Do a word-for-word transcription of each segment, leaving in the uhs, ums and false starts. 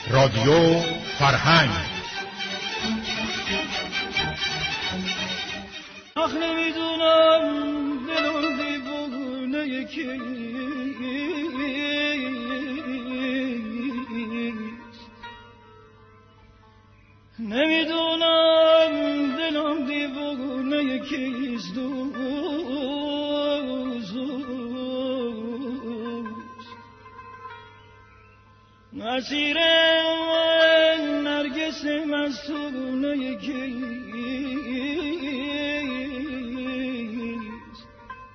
رادیو فرهنگ. آخ نمیدونم دلم دیوونه کیست، نمیدونم دلم دیوونه کیست، مسیر من نرگس مستونه کیست.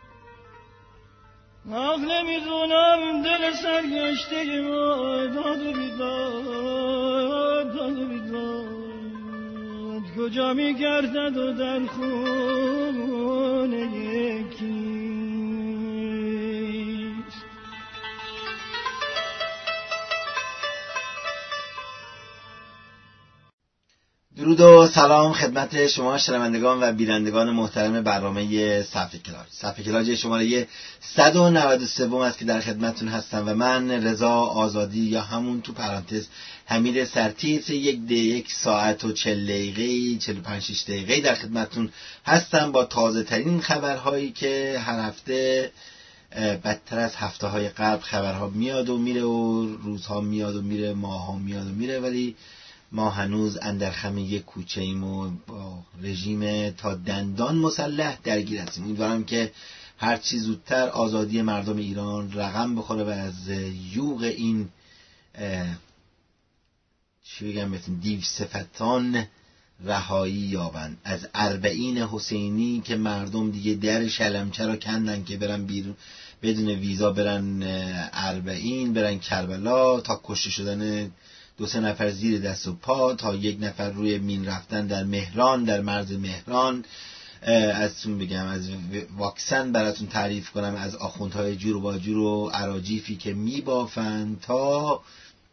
آخ نمیدونم دل سرگشته ما داد و بیداد، داد و بیداد کجا میگردد و در خونه کیست. درود و سلام خدمت شما شنوندگان و بینندگان محترم برنامه صفحه کلاج. صفحه کلاج شماره صد و نود و سه است که در خدمتتون هستم و من رضا آزادی یا همون تو پرانتز حمید سرتیتر یک ده یک ساعت و چهل دقیقه چهل و پنج شش دقیقه در خدمتتون هستم با تازه ترین خبرهایی که هر هفته بدتر از هفته های قبل خبرها میاد و میره و روزها میاد و میره، ماهها میاد و میره، ولی ما هنوز اندر خم یک کوچه ایم و با رژیم تا دندان مسلح درگیر هستیم. امیدوارم که هر چی زودتر آزادی مردم ایران رقم بخوره و از یوغ این چی بگم بهتون دیو صفتان رهایی یابند. از اربعین حسینی که مردم دیگه در شلمچه را کندن که برن بیرون بدون ویزا، برن اربعین، برن کربلا، تا کشته شدن دو سه نفر زیر دست و پا، تا یک نفر روی مین رفتن در مهران، در مرز مهران، ازتون بگم از واکسن براتون تعریف کنم، از آخوندهای جور و باجور و اراجیفی که میبافن، تا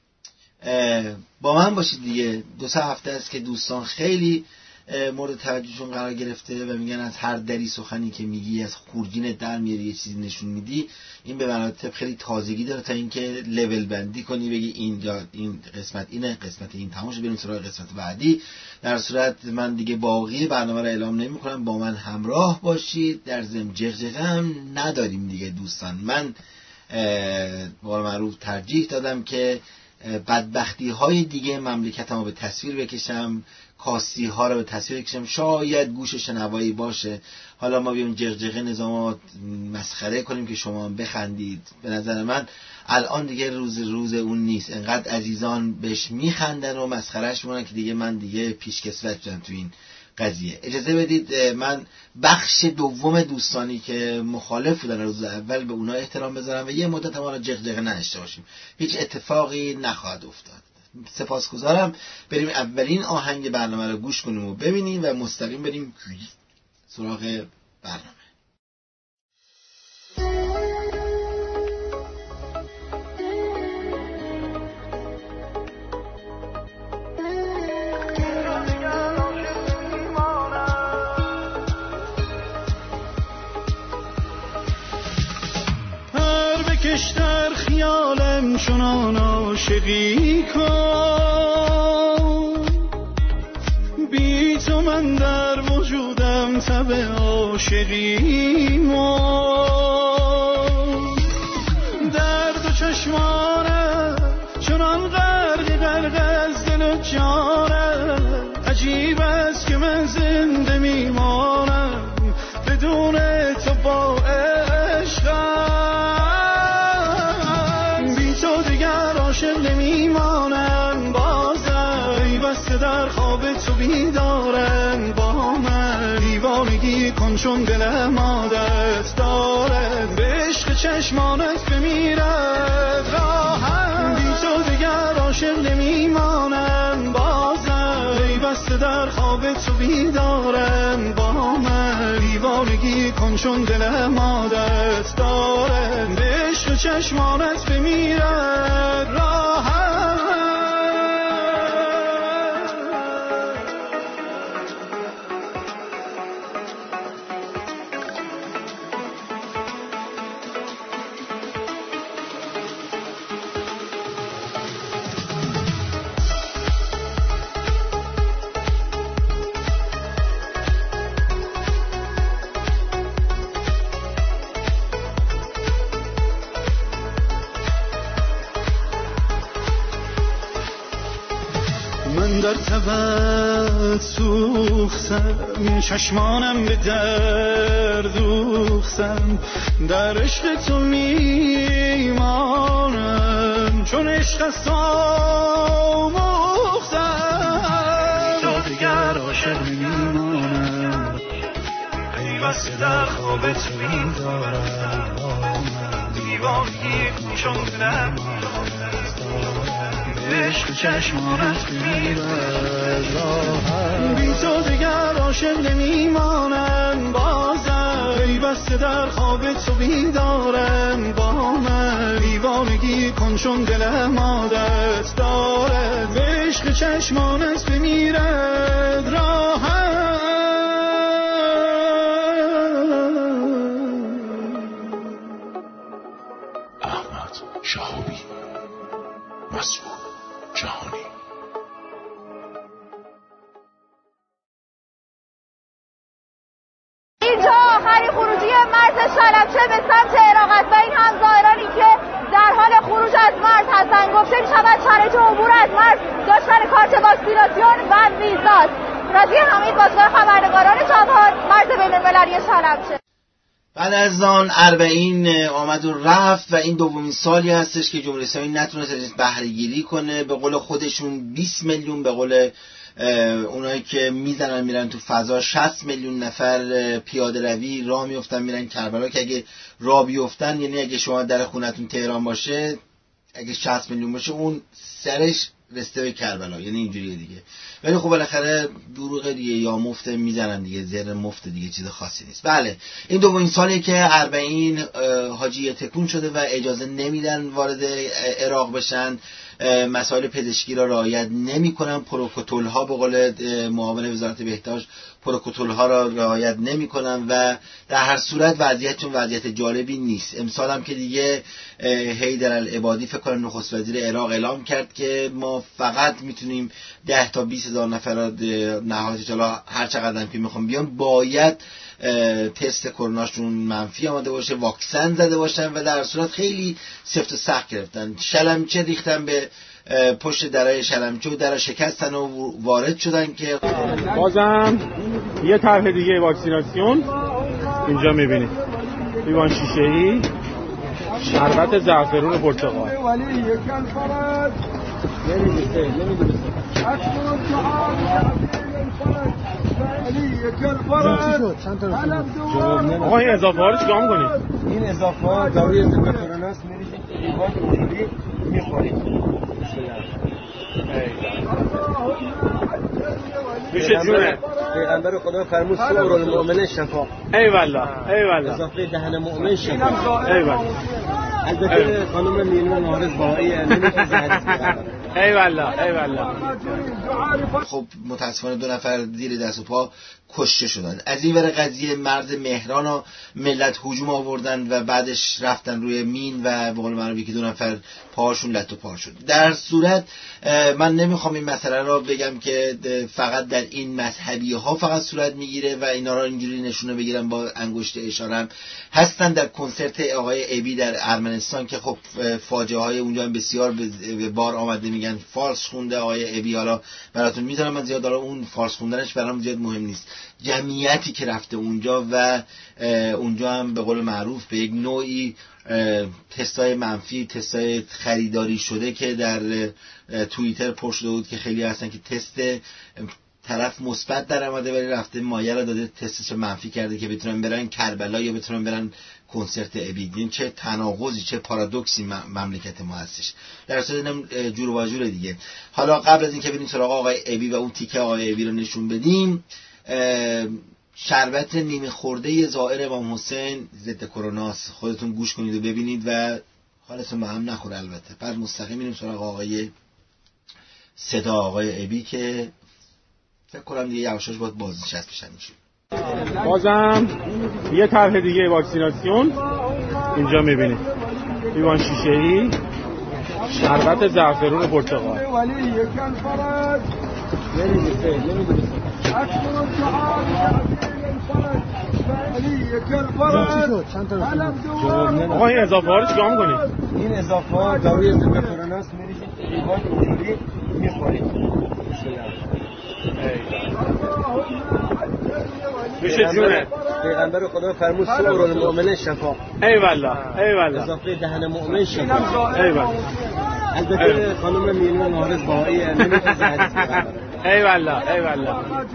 با من باشید دیگه. دو سه هفته است که دوستان خیلی مورد توجهشون قرار گرفته و میگن از هر دری سخنی که میگی، از خورجین در میاری یه چیزی نشون میدی، این به مراتب خیلی تازگی داره تا اینکه لول بندی کنی، بگی اینجا این قسمت اینه، قسمت این تموم شد، بریم سراغ قسمت بعدی. در صورت من دیگه باقی برنامه رو اعلام نمی‌کنم، با من همراه باشید. در ضمن جغجغه هم نداریم دیگه دوستان. من با معروف ترجیح دادم که بدبختی های دیگه مملکتمو به تصویر بکشم، کاستی ها رو به تصویر بکشم، شاید گوش شنوایی باشه. حالا ما بیایم جغجغه نظامات مسخره کنیم که شما بخندید. به نظر من الان دیگه روز روز اون نیست. انقدر عزیزان بهش میخندن و مسخرهش میکنن که دیگه من دیگه پیشکسوت شدم تو این قضیه. اجازه بدید من بخش دوم دوستانی که مخالف بودن روز اول به اونا احترام بذارم و یه مدت ما رو جغجغه نشته باشیم. هیچ اتفاقی نخواهد افتاد. سپاسگزارم. بریم اولین آهنگ برنامه رو گوش کنیم و ببینیم و مستقیم بریم سراغ برنامه. در خیالم چنان عاشقی کن، بی تو من در وجودم تب عاشقی من، در دو چشمانم چنان غرق غرق از دل و جانم، عجیب است که من زنده میمانم بدون تو با عشقم، نمیمانم باز ای بسته در خواب تو بیدارم، با من دیوانگی کن چون دلم عادت دارد به عشق چشمانت بمیرد راهم، بی تو دیگر عاشق نمیمانم باز ای بسته در خواب تو بیدارم، با من دیوانگی کن چون دلم عادت دارد به عشق چشمانت بمیرد راهم. در تبت سوختم، چشمانم به درد دوختم، در عشق تو میمانم، چون عشق است آموختم. تا دیگر عاشق نمیمانم، پیوسته در خواب تو میدارم، دیوانگی چون دلم عشق چشمانت میرد راحت. بی تو دیگر عاشق نمیمانم، بازم پیوسته در خواب تو بیدارم، با من دیوانگی کن چون دلم عادت دارد، به عشق چشمانت بمیرد راحت. احمد شهابی، مسعود جهانی. اینجا آخرین خروجی مرز شلمچه به سمت عراق است و این همزایرانی که در حال خروج از مرز هستند. گفته می‌شود شرایط عبور از مرز داشتن کارت واکسیناسیون و ویزاست. راضی حمید، باشگاه خبرنگاران جوان، مرز بین‌المللی شلمچه. بعد از آن اربعین آمد و رفت و این دومین سالی هستش که جمهوری اسلامی نتونست بهره گیری کنه. به قول خودشون بیست میلیون، به قول اونایی که میزنن میرن تو فضا شصت میلیون نفر پیاده روی راه میافتن میرن کربلا، که اگه راه بیفتن یعنی اگه شما در خونتون تهران باشه، اگه شصت میلیون باشه اون سرش رسته به کربلا، یعنی اینجوریه دیگه. ولی خب بالاخره دروغ دیگه، یا مفت میزنن دیگه، زیر مفت دیگه، چیز خاصی نیست. بله، این دومین سالی که اربعین حاجی تکون شده و اجازه نمیدن وارد عراق بشن، مسائل پزشکی را رعایت نمیکنن، پروتکل ها به قول معاون وزارت بهداشت پروتکل ها را رعایت نمیکنن و در هر صورت وضعیتشون وضعیت جالبی نیست. امسال هم که دیگه حیدر العبادی فکر کنم نخست وزیر عراق اعلام کرد که ما فقط میتونیم ده تا بیست هزار نفر را نهایتش، حالا هر چقدر هم که میخوام بیان، باید تست کروناشون منفی آمده باشه، واکسن زده باشن و در صورت خیلی سفت و سخت گرفتن. شلمچه ریختن به پشت درای شلمچه و در شکستن و وارد شدن که بازم یه طرح دیگه واکسیناسیون اینجا میبینید. لیوان شیشه‌ای شربت زعفرون پرتقال. آقا این اضافه ها رو چیکار می‌کنید؟ این اضافه ها داروی ضد کرونا است، می‌ریزید تو لیوان اینجوری می‌خورید. میشه جونه. پیغمبر خدا فرمود سور المؤمن شفا. ای والله، ای والله. اضافه دهن مؤمن شفا. ای والله. البته خانم مینون معارض باهایی نمیشه زهر. ای والله، ای والله. خب متاسفانه دو نفر زیر دست و پا کشته شدن. از این ور قضیه مرز مهران ها ملت هجوم آوردن و بعدش رفتن روی مین و به قول معروف که دو نفر پاهاشون لت و پا شد. در صورت من نمیخوام این مسئله را بگم که فقط در این مذهبی ها فقط صورت میگیره و اینا را اینجوری نشونه بگیرم با انگشت اشارم. هستن در کنسرت آقای ابی در ارمنستان که خب فاجعه های اونجا بسیار به بار آمده، میگن فارس خونده آقای ابی. حالا براتون میذارم، من زیاد دارم اون فارس خوندنش برام زیاد مهم نیست. جمعیتی که رفته اونجا و اونجا هم به قول معروف به یک نوعی تستای منفی، تستای خریداری شده که در توییتر پر شده بود که خیلی هستن که تست طرف مثبت در اومده ولی رفته مایه را داده تستش منفی کرده که بتونن برن کربلا یا بتونن برن کنسرت ابی. این چه تناقضی، چه پارادوکسی مملکت ما هستش. در اصل اینم جور و جور دیگه. حالا قبل از اینکه بریم سراغ آقای ابی و اون تیکه آقای ابی رو نشون بدیم، شربت نیمه خورده زائر امام حسین ضد کرونا، خودتون گوش کنید و ببینید و حالتون به هم نخوره. البته بعد مستقیم میریم سراغ آقای صدا آقای ابی که فکر کنم دیگه یواشاش باید بازنشست بشن میشه. بازم یه طرح دیگه واکسیناسیون اینجا میبینید. لیوان شیشه‌ای شربت زعفرون پرتقال. چند تا آقا این اضافه ها رو چیکار می‌کنی؟ این اضافه ها داروی ضد کرونا است، میریزید لیوان اینجوری میخورید. میشه جونه پیغمبر خدا فرمود سور المؤمن شفا. ای والله ای والله. اضافه دهن مؤمن شفا. ای والله. البته خانم میلون نهارز باهایی نمی‌تونه حدیث پیغمبر. ای والله ای والله.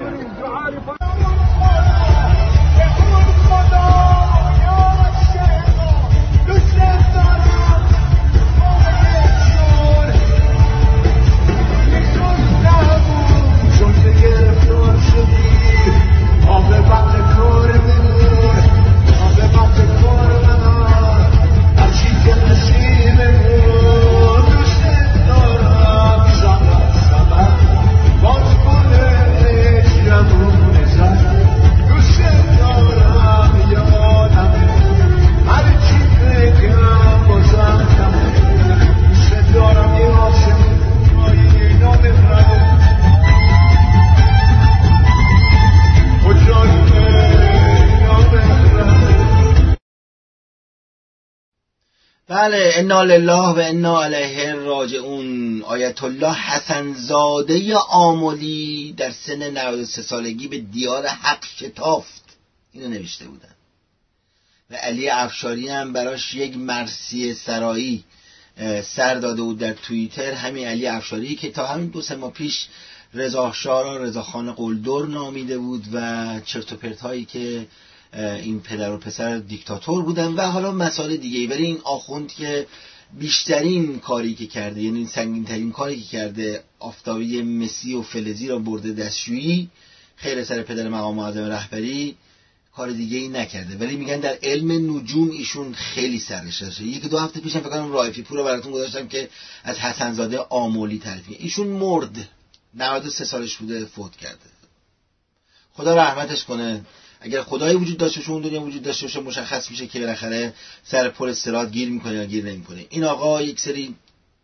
بله، انا لله و انا الیه راجعون. آیت الله حسن زاده آملی در سن نود و سه سالگی به دیار حق شتافت، اینو نوشته بودن. و علی افشاری هم براش یک مرثیه سرایی سر داده بود در توییتر. همین علی افشاری که تا همین دو سه ماه پیش رضا شاه را رضاخان قلدر نامیده بود و چرت و پرت هایی که این پدر و پسر دیکتاتور بودن و حالا مسائل دیگه. ولی این آخوند که بیشترین کاری که کرده، یعنی سنگین ترین کاری که کرده، آفتابی مسی و فلزی را برده دستشویی، خیر سر پدر مقام معظم رهبری، کار دیگه ای نکرده. ولی میگن در علم نجوم ایشون خیلی سرش داشته. یک دو هفته پیشم فکر کنم رایفی پور رو براتون گذاشتم که از حسن زاده آملی تعریف می‌کنه. ایشون مرد، نود و سه سالش بوده، فوت کرده. خدا رحمتش کنه. اگر خدایی وجود داشته باشه، اون دنیا وجود داشته باشه، مشخص میشه که بالاخره سر پل صراط گیر میکنه یا گیر نمیکنه. این آقا یک سری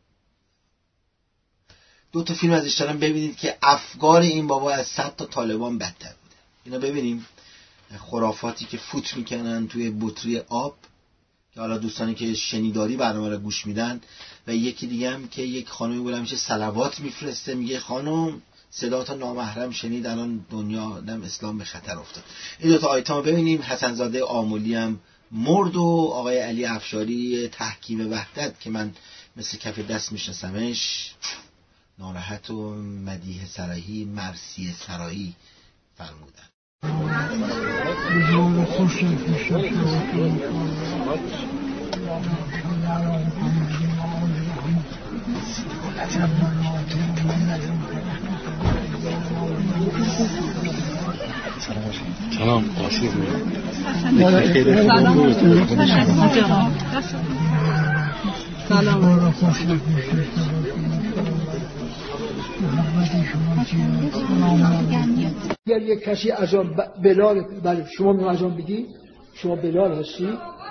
دو تا فیلم ازش دارم ببینید که افکار این بابا از صد تا طالبان بدتر بوده. اینا ببینیم خرافاتی که فوت میکنن توی بطری آب، که حالا دوستانی که شنیداری برنامه رو گوش میدن. و یکی دیگه هم که یک خانمی بوده میشه صلوات میفرسته، میگه خانم صدا تا نامحرم شنید، الان دنیا دم اسلام به خطر افتاد. این دو تا آیتم رو ببینیم. حسن زاده آملی هم مرد و آقای علی افشاری تحکیم وحدت که من مثل کف دست میشناسمش، ناراحت و مدیح سرایی، مرثیه سرایی فرمودن. سلام آشوب سلام اگر یک کسی از آن بلال، بله شما می از آن بگی شما بلال هستی.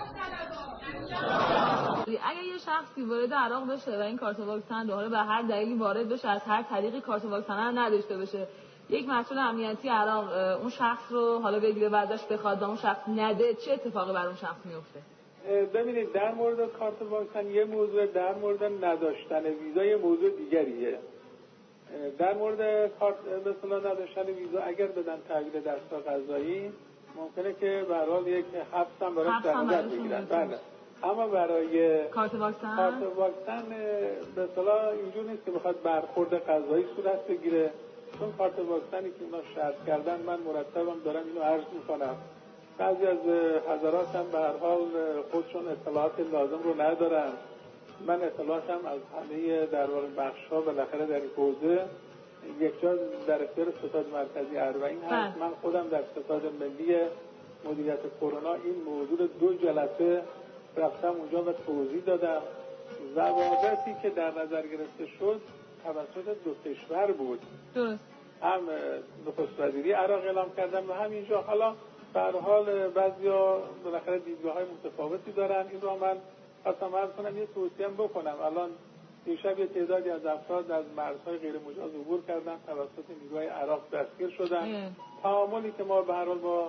اگر یه شخصی وارد عراق بشه و این کارت واکسن رو حالا به هر دلیلی وارد بشه، از هر طریقی کارت واکسن رو نداشته باشه، یک مسئول امنیتی عراق اون شخص رو حالا بگیره بعدش بخواد و اون شخص نده، چه اتفاقی بر اون شخص میفته؟ ببینید در مورد کارت واکسن یه موضوع، در مورد نداشتن ویزا یه موضوع دیگریه. در مورد کارت به اصطلاح نداشتن ویزا اگر بدن تحویل دستگاه قضایی ممکنه که به هر حال یک حبس هم براش در نظر بگیرن. بله. اما برای کارت واکسن کارت واکسن به اصطلاح اینجور نیست که بخواد برخورد قضایی صورت بگیره، چون کارت واکسنی که اونا شرط کردن من مرتبم دارم اینو عرض میکنم. بعضی از حضرات هم به هر حال خودشون اطلاعات لازم رو ندارن. من اطلاعاتم از همه در واقع بخش‌ها بالاخره در این حوزه یک جا در اختیار ستاد مرکزی اربعین هست. من خودم در ستاد ملی مدیریت کرونا این موضوع دو جلسه رفتم اونجا و توضیح دادم. ضوابطی که در نظر گرفته شد توسط دو کشور بود. درست. هم نخست وزیری عراق اعلام کردن و همینجا. حالا به هر حال بعضیا بالاخره دیدگاه‌های متفاوتی دارن. این رو من خواستم عرض کنم، یه توصیه بکنم. الان دیشب یه تعدادی از افراد از مرزهای غیر مجاز عبور کردن، توسط نیروهای عراق دستگیر شدن. تعاملی که ما به هر حال با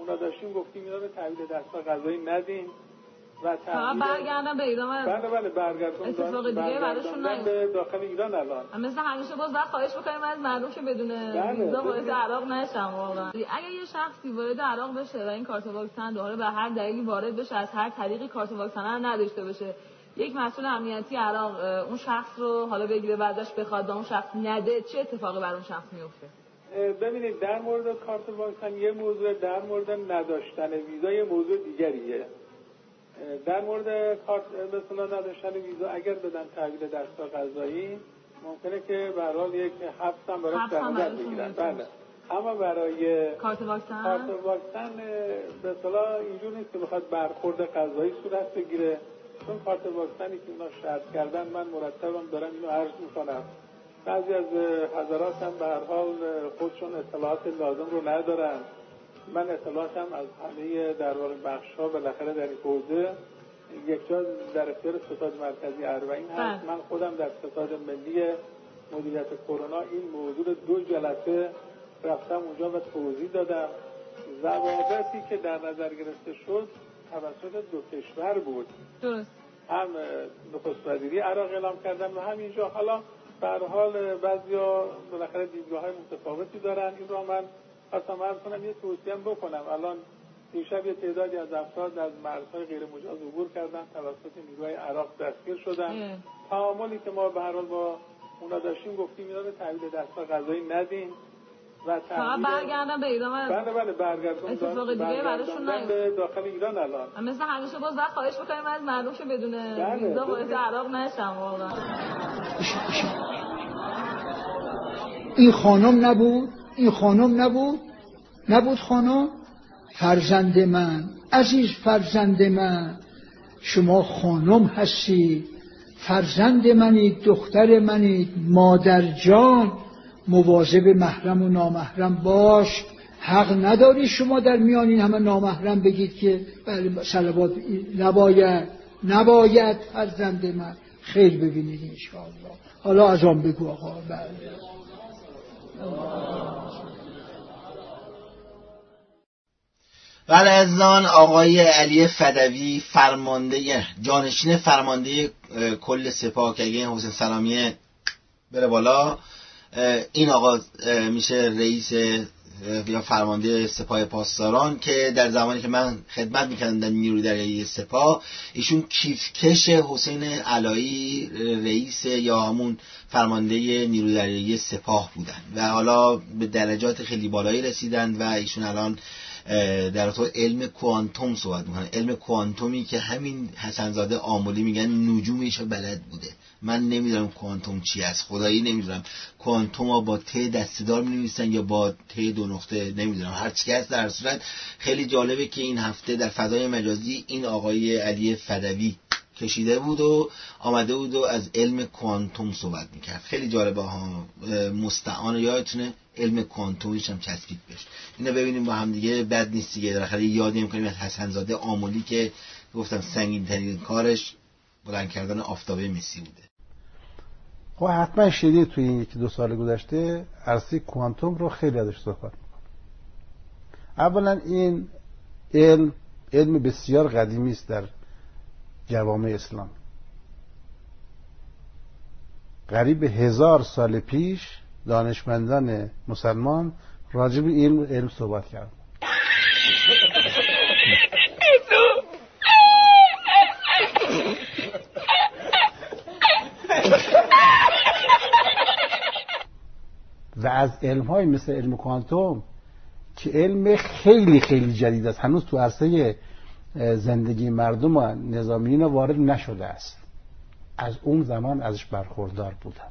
اونا داشتیم گفتیم اینا رو تحویل دستگاه قضایی ندین و فقط برگردن به ایران. بله بله برگردن اتفاق دیگه براشون نیفته به داخل ایران الان. مثل همیشه باز باید خواهش بکنیم از مردم که بدون ویزا وارد عراق نشن. واقعا اگه یه شخصی وارد عراق بشه و این کارت واکسن دوباره به هر دلیلی وارد بشه، از هر طریقی کارت واکسن رو نداشته باشه، یک مسئول امنیتی عراق اون شخص رو حالا بگیره بعدش بخواد به اون شخص نده، چه اتفاقی بر اون شخص میفته؟ ببینید در مورد کارت واکسن یه موضوع، در مورد نداشتن ویزا یه موضوع دیگریه. در مورد کارت مثلا نداشتن ویزا اگر بدن تحویل دستگاه قضایی ممکنه که به هر حال یک حبس هم برای درآمد بگیرن. بله. اما برای کارت واکسن کارت واکسن به اصطلاح اینجور نیست که بخواد برخورد قضایی صورت بگیره، چون کارت واکسنی که اونا شرط کردن من مرتبا دارم اینو عرض میکنم. بعضی از حضرات هم به هر حال خودشون اطلاعات لازم رو ندارن. من اطلاعاتم از همه در واقع بخش‌ها بالاخره در این حوزه یک جا در اختیار ستاد مرکزی اربعین هست. من خودم در ستاد ملی مدیریت کرونا این موضوع دو جلسه رفتم اونجا و توضیح دادم. ضوابطی که در نظر گرفته شد توسط دو کشور بود. درست. هم نخست وزیری عراق اعلام کردن و همینجا. حالا به هر حال بعضیا بالاخره دیدگاه‌های متفاوتی دارن. این رو من خواستم عرض کنم، یه توصیه بکنم. الان دیشب یه تعدادی از افراد از مرزهای غیر مجاز عبور کردن، توسط نیروهای عراق دستگیر شدن. تعاملی که ما به هر حال با اونا داشتیم گفتیم اینا رو تحویل دستگاه قضایی ندین و فقط برگردن به ایران. بله بله برگردن. اتفاق دیگه براشون نیفته به داخل ایران الان. مثل همیشه باز باید خواهش بکنیم از مردم که بدون ویزا وارد عراق نشن. واقعا این خانم نبود، این خانم نبود، نبود خانم. فرزند من، عزیز فرزند من، شما خانم هستید، فرزند منید، دختر منید، مادر جان، مواظب محرم و نامحرم باش. حق نداری شما در میان این همه نامحرم بگید که بله صلوات نباید، نباید فرزند من. خیر ببینید انشاءالله. حالا از آن بگو آقا. بله بله عزیزان، آقای علی فدوی فرمانده جانشین فرمانده کل سپاه که اگه حسین سلامیه بره بالا این آقا میشه رئیس یا فرمانده سپاه پاسداران، که در زمانی که من خدمت میکردم در نیروی دریایی سپاه ایشون کیفکش حسین علایی رئیس یا همون فرمانده نیروی دریایی سپاه بودن و حالا به درجات خیلی بالایی رسیدن و ایشون الان در تو علم کوانتوم صحبت میکنن. علم کوانتومی که همین حسنزاده آملی میگن نجومش بلد بوده. من نمیدونم کوانتوم چی است، خدایی نمیدونم. کوانتوم با ت دسته‌دار می‌نویسن یا با ت دو نقطه، نمیدونم. هر چی هست. در صورت خیلی جالبه که این هفته در فضای مجازی این آقای علی فدوی کشیده بود و آمده بود و از علم کوانتوم صحبت میکرد. خیلی جالبه ها. مستعان یادتونه علم کوانتومیش هم چسبید بهش. اینو ببینیم با هم دیگه، بد نیست دیگه. در آخر یادی می‌کنیم از حسنزاده آملی که گفتم سنگین ترین کارش بلند کردن آفتابه مسی بوده. خب حتما شدید توی این یکی دو سال گذشته عرصه کوانتوم رو خیلی ازش صحبت می‌کنه. اولا این علم علم بسیار قدیمی است در جوامع اسلام. قریب هزار سال پیش دانشمندان مسلمان راجع به علم علم صحبت کردند. و از علم‌های مثل علم کوانتوم که علم خیلی خیلی جدید است، هنوز تو عرصه زندگی مردم و نظامیین وارد نشده است، از اون زمان ازش برخوردار بودن.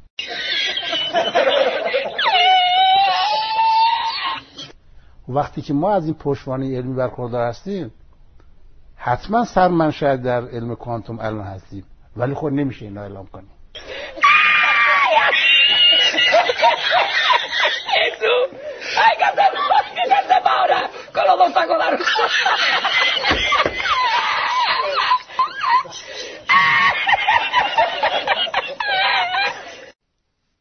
وقتی که ما از این پشتوانه علمی برخوردار هستیم حتما سرمنشأ در علم کوانتوم الان هستیم، ولی خود نمیشه اینا اعلام کنیم. واقعا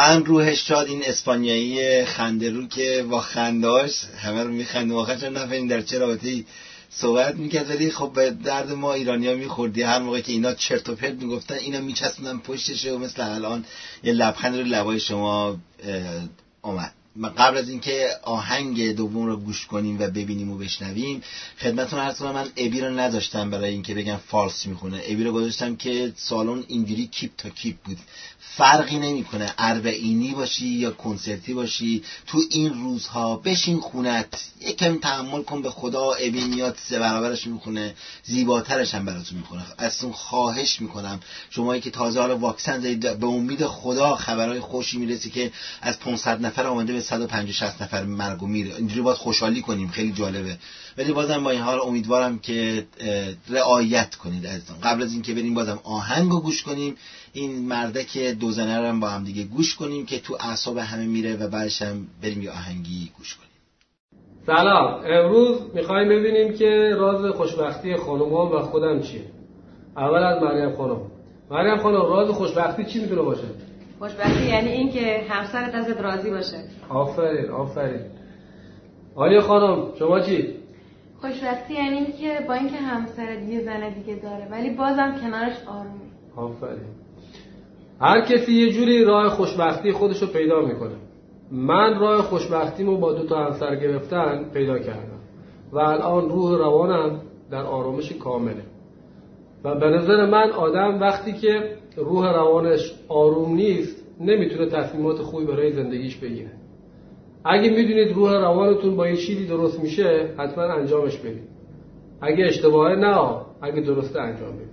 واقعا روحش شاد. این اسپانیایی خنده رو که با خندهاش همه رو میخنده، واقعا چون نفهمیم در چه رابطه‌ای صحبت میکرد، ولی خب به درد ما ایرانی‌ها میخوردی. هر موقع که اینا چرت و پرت میگفتن اینا میچسبوندن پشتش و مثل الان یه لبخند رو لبای شما اومد. قبل از اینکه آهنگ دوم رو گوش کنیم و ببینیم و بشنویم، خدمتتون عرض کنم من ابی رو نذاشتم برای اینکه بگم فارس میخونه. ابی رو گذاشتم که سالن اینجوری کیپ تا کیپ بود، فرقی نمیکنه اربعینی باشی یا کنسرتی باشی، تو این روزها بشین خونت یکم تحمل کن به خدا. ابی میاد سه برابرش میخونه، زیباترش هم براتون میخونه. ازتون خواهش میکنم شمایی که تازه حالا واکسن زدید، به امید خدا خبرهای خوشی میرسی که از پانصد نفر آمده به صد و پنجاه شصت نفر مرگ و میر. اینجوری باید خوشحالی کنیم، خیلی جالبه. ولی بازم با این حال امیدوارم که رعایت کنید عزیزان. قبل از اینکه بریم بازم آهنگو گوش کنیم، این مردک دوزنه رو هم با هم دیگه گوش کنیم که تو اعصاب همه میره و بعدش هم بریم یه آهنگی گوش کنیم. سلام. امروز میخوایم ببینیم که راز خوشبختی خانومان و خودم چیه. اول از مریم خانم. مریم خانم، راز خوشبختی چی میتونه باشه؟ خوشبختی یعنی این که همسرت ازت راضی باشه. آفرین آفرین. آلیا خانم، شما چی؟ خوشبختی یعنی این که با اینکه همسرت یه زن دیگه داره ولی بازم کنارش آرومی. آفرین. هر کسی یه جوری راه خوشبختی خودشو پیدا میکنه. من راه خوشبختیمو با دو تا همسر گرفتن پیدا کردم و الان روح روانم در آرامش کامله. و به نظر من آدم وقتی که روح روانش آروم نیست نمیتونه تصمیمات خوبی برای زندگیش بگیره. اگه میدونید روح روانتون با یه چیزی درست میشه حتما انجامش بدید. اگه اشتباهه نه، اگه درسته انجام بدید.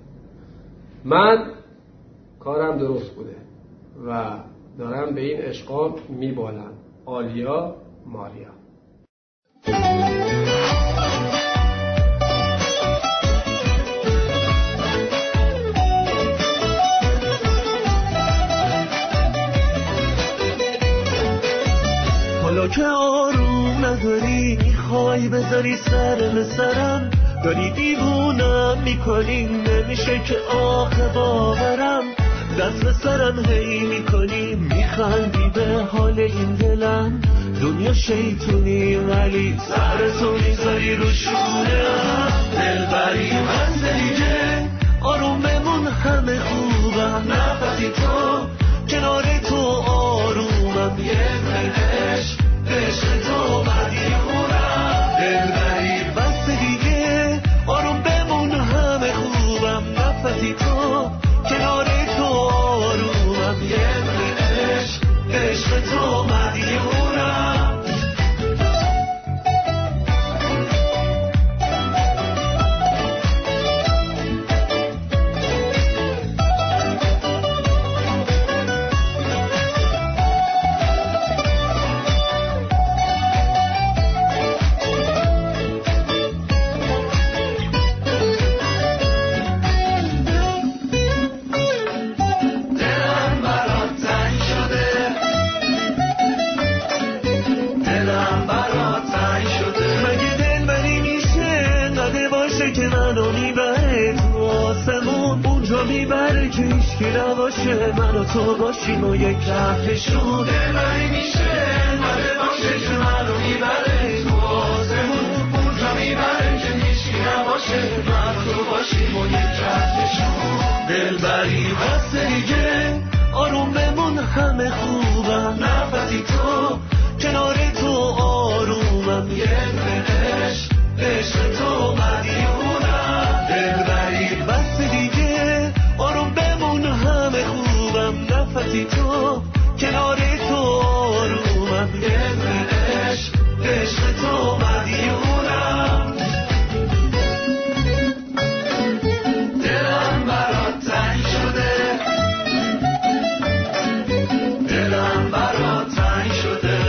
من کارم درست بوده و دارم به این عشقام میبالم. آلیا ماریا. حالا که آروم نداری میخوای بذاری سر به سرم، داری دیوونم میکنی نمیشه که آخه باورم. دست به سرم هی میکنی میخندی به حال این دلم. دنیا شیطونی ولی سر تو میذاری رو شونم. دلبری منزلیه آروم بمون همه خوبم. نفسی تو کنار تو آرومم. یه منش عشق تو مدیونم. دلبری بس دیگه آروم بمون همه خوبم. نفسی تو کنار تو آرومم. یه منش عشق تو مدیونم. میبره که هیچکی نباشه من و تو باشیم و یک کهکشون. دلبری میشه نده باشه که منو میبره تو آسمون. اونجا میبره که هیچکی نباشه من و تو باشیم و یک کهکشون. دلبری بس دیگه آروم بمون همه خوبم. نفسی تو کنار تو آرومم. یه منش عشق تو مدیونم. دلبری بس دیگه آروم بمون همه خوبم. نفسی تو کنار تو آرومم. یه منش عشق تو مدیونم. دلم برات تنگ شده. دلم برات تنگ شده.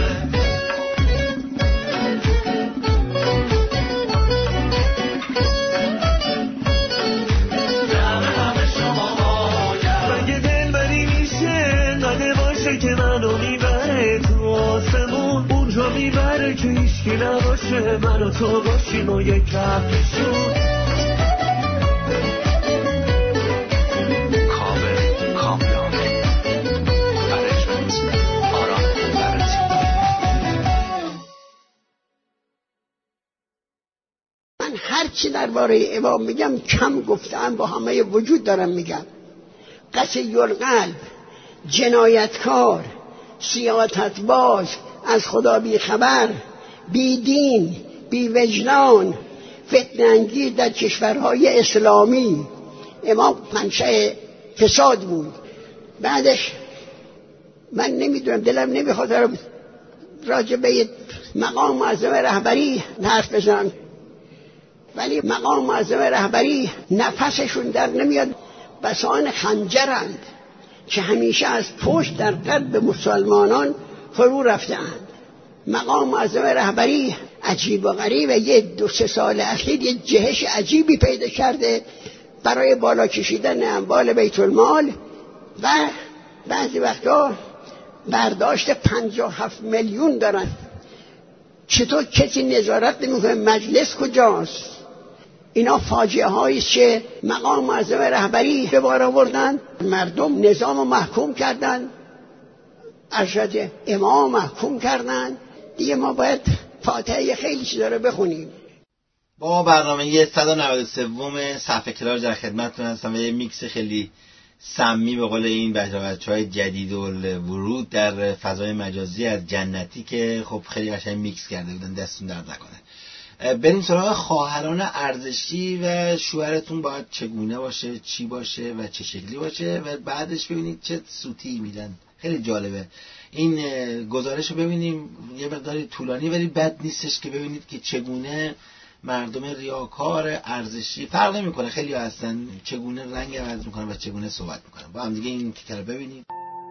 که منو میبره تو آسمون. اونجا میبره که هیچکی نباشه من و تو باشیم و یک کهکشون. کامل کامیاب منیجمنت هرچی درباره امام میگم کم گفتم، با همه وجود دارم میگم. قسی القلب، جنایتکار، سیاست باز، از خدا بی خبر، بی دین، بی وجدان، فتنه انگیز در کشورهای اسلامی. امام منشأ فساد بود. بعدش من نمیدونم، دلم نمیخواد راجع به مقام معظم رهبری حرف بزنم، ولی مقام معظم رهبری نفسشون در نمیاد. بسان خنجرند که همیشه از پشت در قلب مسلمانان فرو رفتند. مقام معظم رهبری عجیب و غریبه، یه دو سه سال اخیر یه جهش عجیبی پیدا کرده برای بالا کشیدن اموال بیت المال و بعضی وقتا برداشت پنجاه و هفت میلیون دارن. چطور کسی نظارت نمیکنه؟ مجلس کجاست؟ اینا فاجعه هاییست که مقام معظم رهبری به بار آوردن. مردم نظام رو محکوم کردن، ارشد امام محکوم کردن. دیگه ما باید فاتحه خیلی چیزا رو بخونیم. با برنامه صد و نود و سه صفحه کلار در خدمتتون هستم و یه میکس خیلی سمی به قول این بچه‌های جدید الورود در فضای مجازی از جنتی که خب خیلی قشنگ میکس کرده بودن، دستتون درد نکنه. بریم سراغ خواهران ارزشی و شوهرتون باید چگونه باشه، چی باشه و چه شکلی باشه و بعدش ببینید چه سوتی میدن. خیلی جالبه این گزارش رو ببینیم، یه مقداری طولانی ولی بد نیستش که ببینید که چگونه مردم ریاکار ارزشی فرق نمیکنه، خیلی هستن، چگونه رنگ عوض میکنن و چگونه صحبت میکنن. با هم دیگه این تیکه رو ببینیم.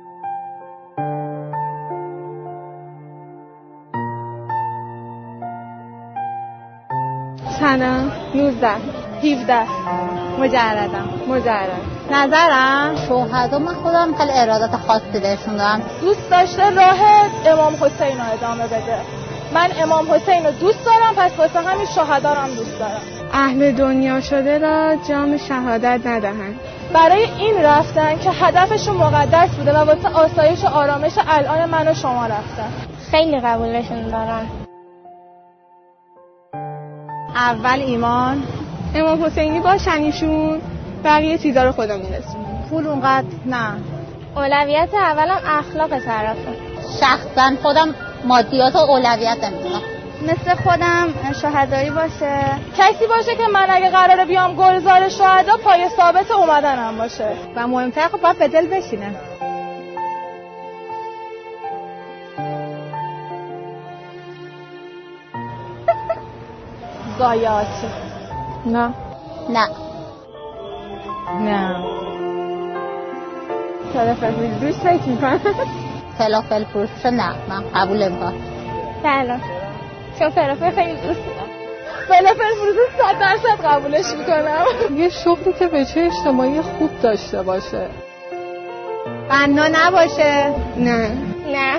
سلام. نوزده هفده مجردم. مجرد نظرم شهدا من خودم خیلی ارادت خاصی بهشون دارم. دوست داشته راه امام حسین رو ادامه بده. من امام حسین رو دوست دارم، پس واسه همین شهدا رو هم دوست دارم. اهل دنیا شده را جام شهادت ندهند. برای این رفتن که هدفشون مقدس بوده و واسه آسایش و آرامش الان من و شما رفتن. خیلی قبولشون دارم. اول ایمان، امام حسینی باشن ایشون، بقیه چیزا رو خدا میرسون. پول اونقدر نه. اولویت اولم اخلاق طرفه. شخصا خودم مادیات و اولویت نمیدونم. مثل خودم شهدایی باشه، کسی باشه که من اگه قراره بیام گلزار شهدا پای ثابت اومدنم باشه و مهمتر خب باید به دل بشینه. زایات نه نه نه فلافل فروش فکر میکنم. فلافل فروش نه، من قبول نمیکنم. بله چون فلافل خیلی دوست دارم. فلافل فروش صد درصد قبولش میکنم. یه شغلی که بچه اجتماعی خوب داشته باشه. بنا نباشه. نه نه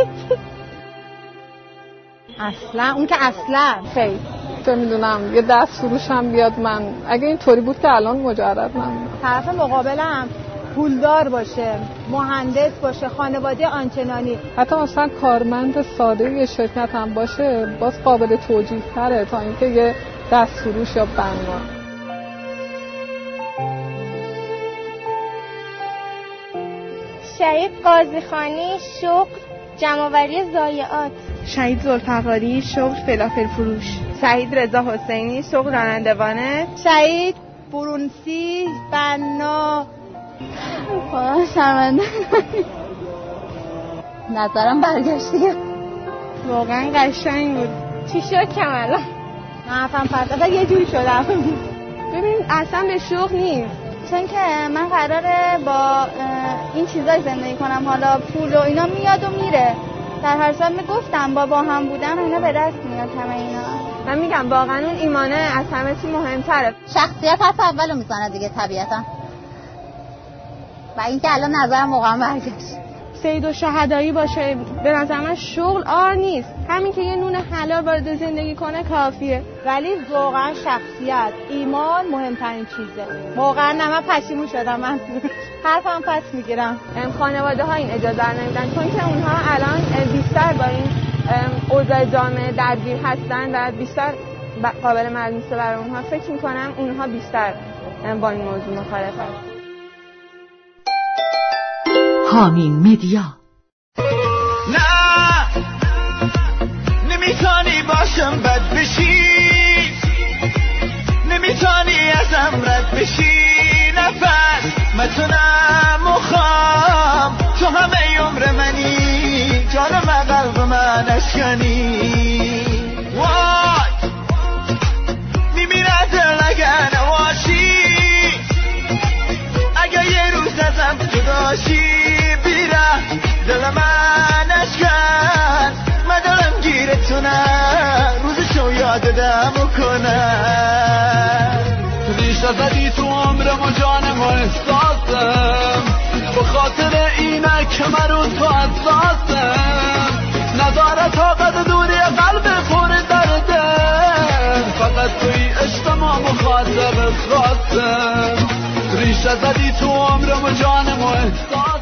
اصلا اون که اصلا خیلی چه میدونم یه دست فروش هم بیاد. من اگه اینطوری بود که الان مجرد من طرف مقابلم پولدار باشه، مهندس باشه، خانواده آنچنانی، حتی مثلا کارمند ساده یه شرکت هم باشه، باز قابل توجیه تره تا اینکه یه دست فروش یا بنا. شهید قاضیخانی شغل جمع‌آوری ضایعات. شهید ذوالفقاری شغل فلافل فروش. شهید رضا حسینی شغل رانندگانه. شهید برونسی بنا. خدا شرمنده. نظرم برگشت دیگه. واقعا قشنگ بود. چی شد کمالا؟ من فهم فردا یه جوری شدم. ببین اصلا به شغل نیست، چون که من قراره با این چیزای زندگی کنم، حالا پول و اینا میاد و میره. در هر صورت میگفتم با با هم بودن اینا به دست میاد همه اینا. من میگم واقعا اون ایمانه از همه چی مهمتره. شخصیت حرف اولو میزنه دیگه طبیعتا. و اینکه الان نظرم واقعا برگشت. سید و شهدایی باشه به نظر من شغل آر نیست، همین که یه نون حلال وارد زندگی کنه کافیه. ولی واقعا شخصیت، ایمان مهمترین چیزه. واقعا نه من پشیمون شدم، من حرفم پس میگیرم. خانواده ها این اجازه نمیدن چون که اونها الان بیشتر با این اوضاع جامعه درگیر هستن و بیشتر قابل مرد نیست برای اونها، فکر میکنم اونها بیشتر با این موضوع مخالف هست. هامین مدیا. نه نمیتونی باشم بد بشی، نمیتونی ازم رد بشی، نفس متونم مخوام تو همه عمر منی، جانم قلب من اشکنی، وای میمیره دل اگر نواشی، اگه یه روز ازم جداشی، بیره دل من اشکن، مدارم گیرتونم روزشو یاددم کنم، ریشه زدی تو عمرم و جانم و احساسم، به خاطر اینه که من رو تو حساسم، نظاره طاقت دوری قلب پر درده، فقط توی عشق ما مخاطب خواستم، ریشه زدی تو عمرم و جانم و احساسم.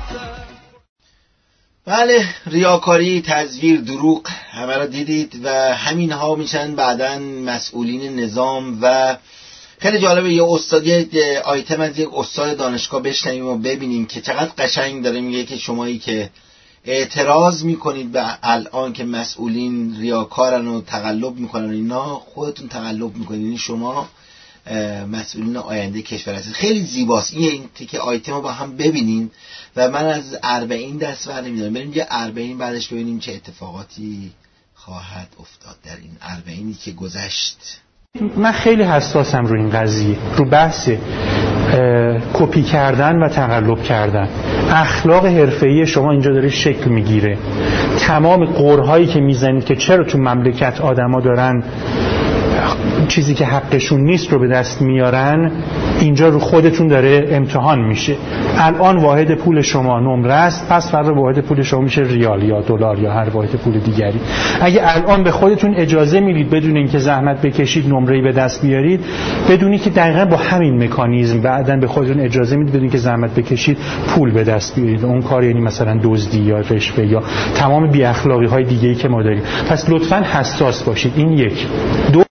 بله، ریاکاری، تزویر، دروغ همه را دیدید و همین ها میشن بعداً مسئولین نظام. و خیلی جالبه یه استاد، یه آیتم از یک استاد دانشگاه بشنویم و ببینیم که چقدر قشنگ داره میگه که شمایی که اعتراض میکنید به الان که مسئولین ریاکارن و تقلب میکنن اینا، خودتون تقلب میکنید، یعنی شما مسئولین آینده کشور هستید. خیلی زیباست این تیکه آیتم رو با هم ببینیم و من از اربعین دست بر نمیدارم. بریم یه اربعین بعدش ببینیم چه اتفاقاتی خواهد افتاد در این اربعینی که گذشت. من خیلی حساسم رو این قضیه، رو بحث کپی کردن و تقلب کردن. اخلاق حرفه‌ای شما اینجا داره شکل میگیره. تمام قرهایی که میزنید که چرا تو مملکت آدما دارن چیزی که حقشون نیست رو به دست میارن، اینجا رو خودتون داره امتحان میشه. الان واحد پول شما نمره است، پس فردا واحد پول شما میشه ریال یا دلار یا هر واحد پول دیگری. اگه الان به خودتون اجازه میدید بدون اینکه زحمت بکشید نمره‌ای به دست بیارید، بدونید که دقیقاً با همین مکانیزم بعداً به خودتون اجازه میدید بدون اینکه زحمت بکشید پول به دست بیارید. اون کار یعنی مثلا دزدی یا رشوه یا تمام بی اخلاقی های دیگه‌ای که ما داریم. پس لطفاً حساس باشید. این یک. دو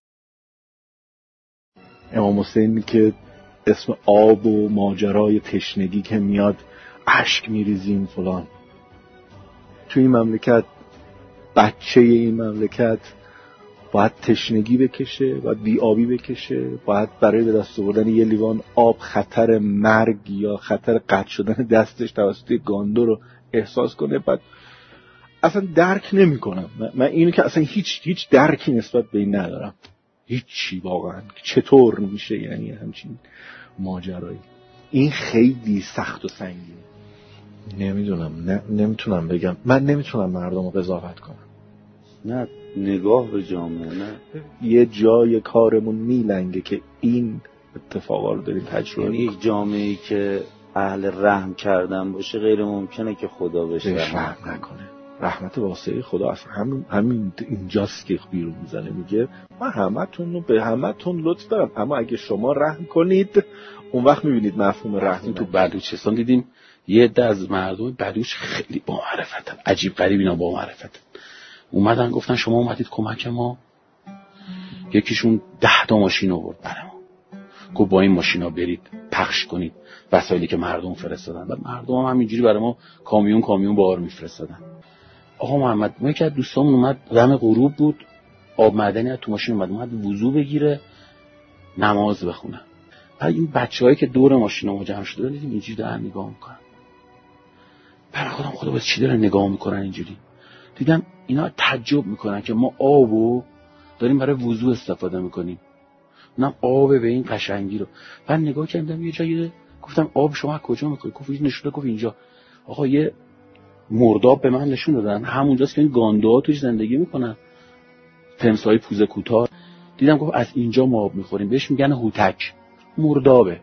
امام حسین که اسم آب و ماجرای تشنگی که میاد اشک میریزیم فلان، توی این مملکت بچه این مملکت باید تشنگی بکشه، باید بی آبی بکشه، باید برای به دست آوردن یه لیوان آب خطر مرگ یا خطر قطع شدن دستش توسط گاندو رو احساس کنه. بعد اصلا درک نمی کنم من اینو که اصلا هیچ هیچ درکی نسبت به این ندارم، هیچی واقعا چطور میشه یعنی همچین ماجرایی. این خیلی سخت و سنگینه. نمیدونم، نه نمیتونم بگم، من نمیتونم مردم رو قضاوت کنم. نه نگاه به جامعه، نه یه جای کارمون میلنگه که این اتفاقا رو داریم تجربه یعنی یک جامعه‌ای که اهل رحم کردن باشه غیر ممکنه که خدا بهش رحم نکنه. رحمت واسعه خدا اصلا همین همین اینجاست که بیرون میزنه، میگه من همتون رو به همتون لطف دارم، اما اگه شما رحم کنید اون وقت میبینید مفهوم رحم. تو بلوچستان دیدیم یه عده از مردم بلوچ خیلی با معرفتن، عجیب غریب اینا با معرفتن، اومدن گفتن شما اومدید کمک ما. یکیشون ده تا ماشین آورد برای ما، گفت با این ماشینا برید پخش کنید وسایلی که مردم فرستادن. بعد مردم هم همینجوری برای ما کامیون کامیون بار میفرستادن. آقا محمد ما یکی از دوستامون اومد دم غروب بود، آب معدنی از تو ماشین اومد اومد وضو بگیره نماز بخونه. بعد این بچه‌هایی که دور ماشینا جمع شده دیدیم اینجوری دارن نگاه میکنن. برای خودم خدا باز چی دارن نگاه میکنن اینجوری. دیدم اینا تعجب میکنن که ما آبو داریم برای وضو استفاده میکنیم، اونم آب به این قشنگی رو. بعد نگاه کردم یه جایی گفتم آب شما کجا میخورید؟ گفت نشون گفت اینجا. آقا یه مرداب به من نشون دادن، همونجاست که این گاندوها توش زندگی میکنن، تمساهای پوزه کوتاه. دیدم گفت از اینجا ما آب میخوریم، بهش میگن هوتک، مردابه.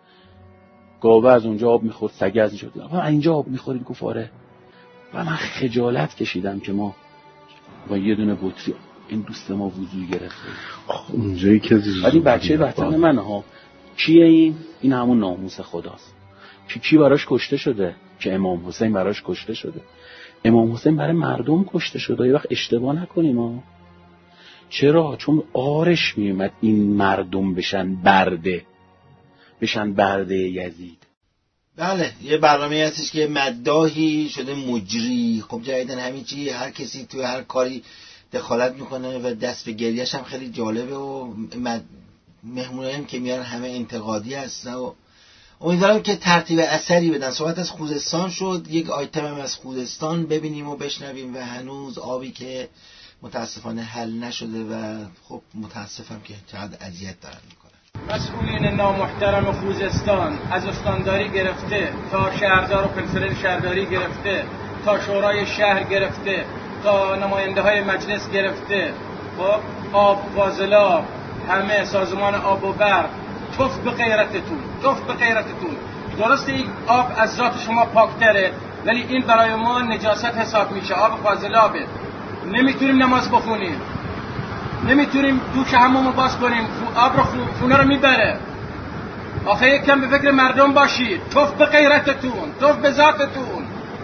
گاوه از اونجا آب میخورد، سگه از اینجا. دیدم از اینجا آب میخورید؟ گفت آره. و من خجالت کشیدم که ما با یه دونه بطری این دوست ما وضو گرفته. اونجایی که ولی بچه وطن منه ها. کیه این؟ این همون ناموس خداست. کی کی براش کشته شده؟ که امام حسین براش کشته شده. امام حسین برای مردم کشته شده. یه وقت اشتباه نکنیم ها. چرا؟ چون آرش میومد این مردم بشن برده، بشن برده یزید. بله، یه برنامه هستش که مداحی شده مجری. خب جدیدن همین چی، هر کسی توی هر کاری دخالت میکنه و دست به گریهش هم خیلی جالبه و مد... مهمونه هم که میارن همه انتقادی هستن و امیدوارم که ترتیب اثری بدن. صحبت از خوزستان شد، یک آیتم هم از خوزستان ببینیم و بشنویم و هنوز آبی که متاسفانه حل نشده و خب متاسفم که چقدر اذیت دارن میکنن. مسئولین نامحترم خوزستان از استانداری گرفته تا شهردار و پلسرین شهرداری گرفته تا شورای شهر گرفته تا نماینده های مجلس گرفته خب آب فاضلاب، همه سازمان آب و برق، توف به غیرتتون، توف به غیرتتون. درسته این آب از ذات شما پاکتره ولی این برای ما نجاست حساب میشه. آب فاضلابه، نمیتونیم نماز بخونیم، نمیتونیم دوش حمومو باز کنیم، آب رو خونه رو میبره. آخه یک کم به فکر مردم باشید. توف به غیرتتون، توف به ذاتتون.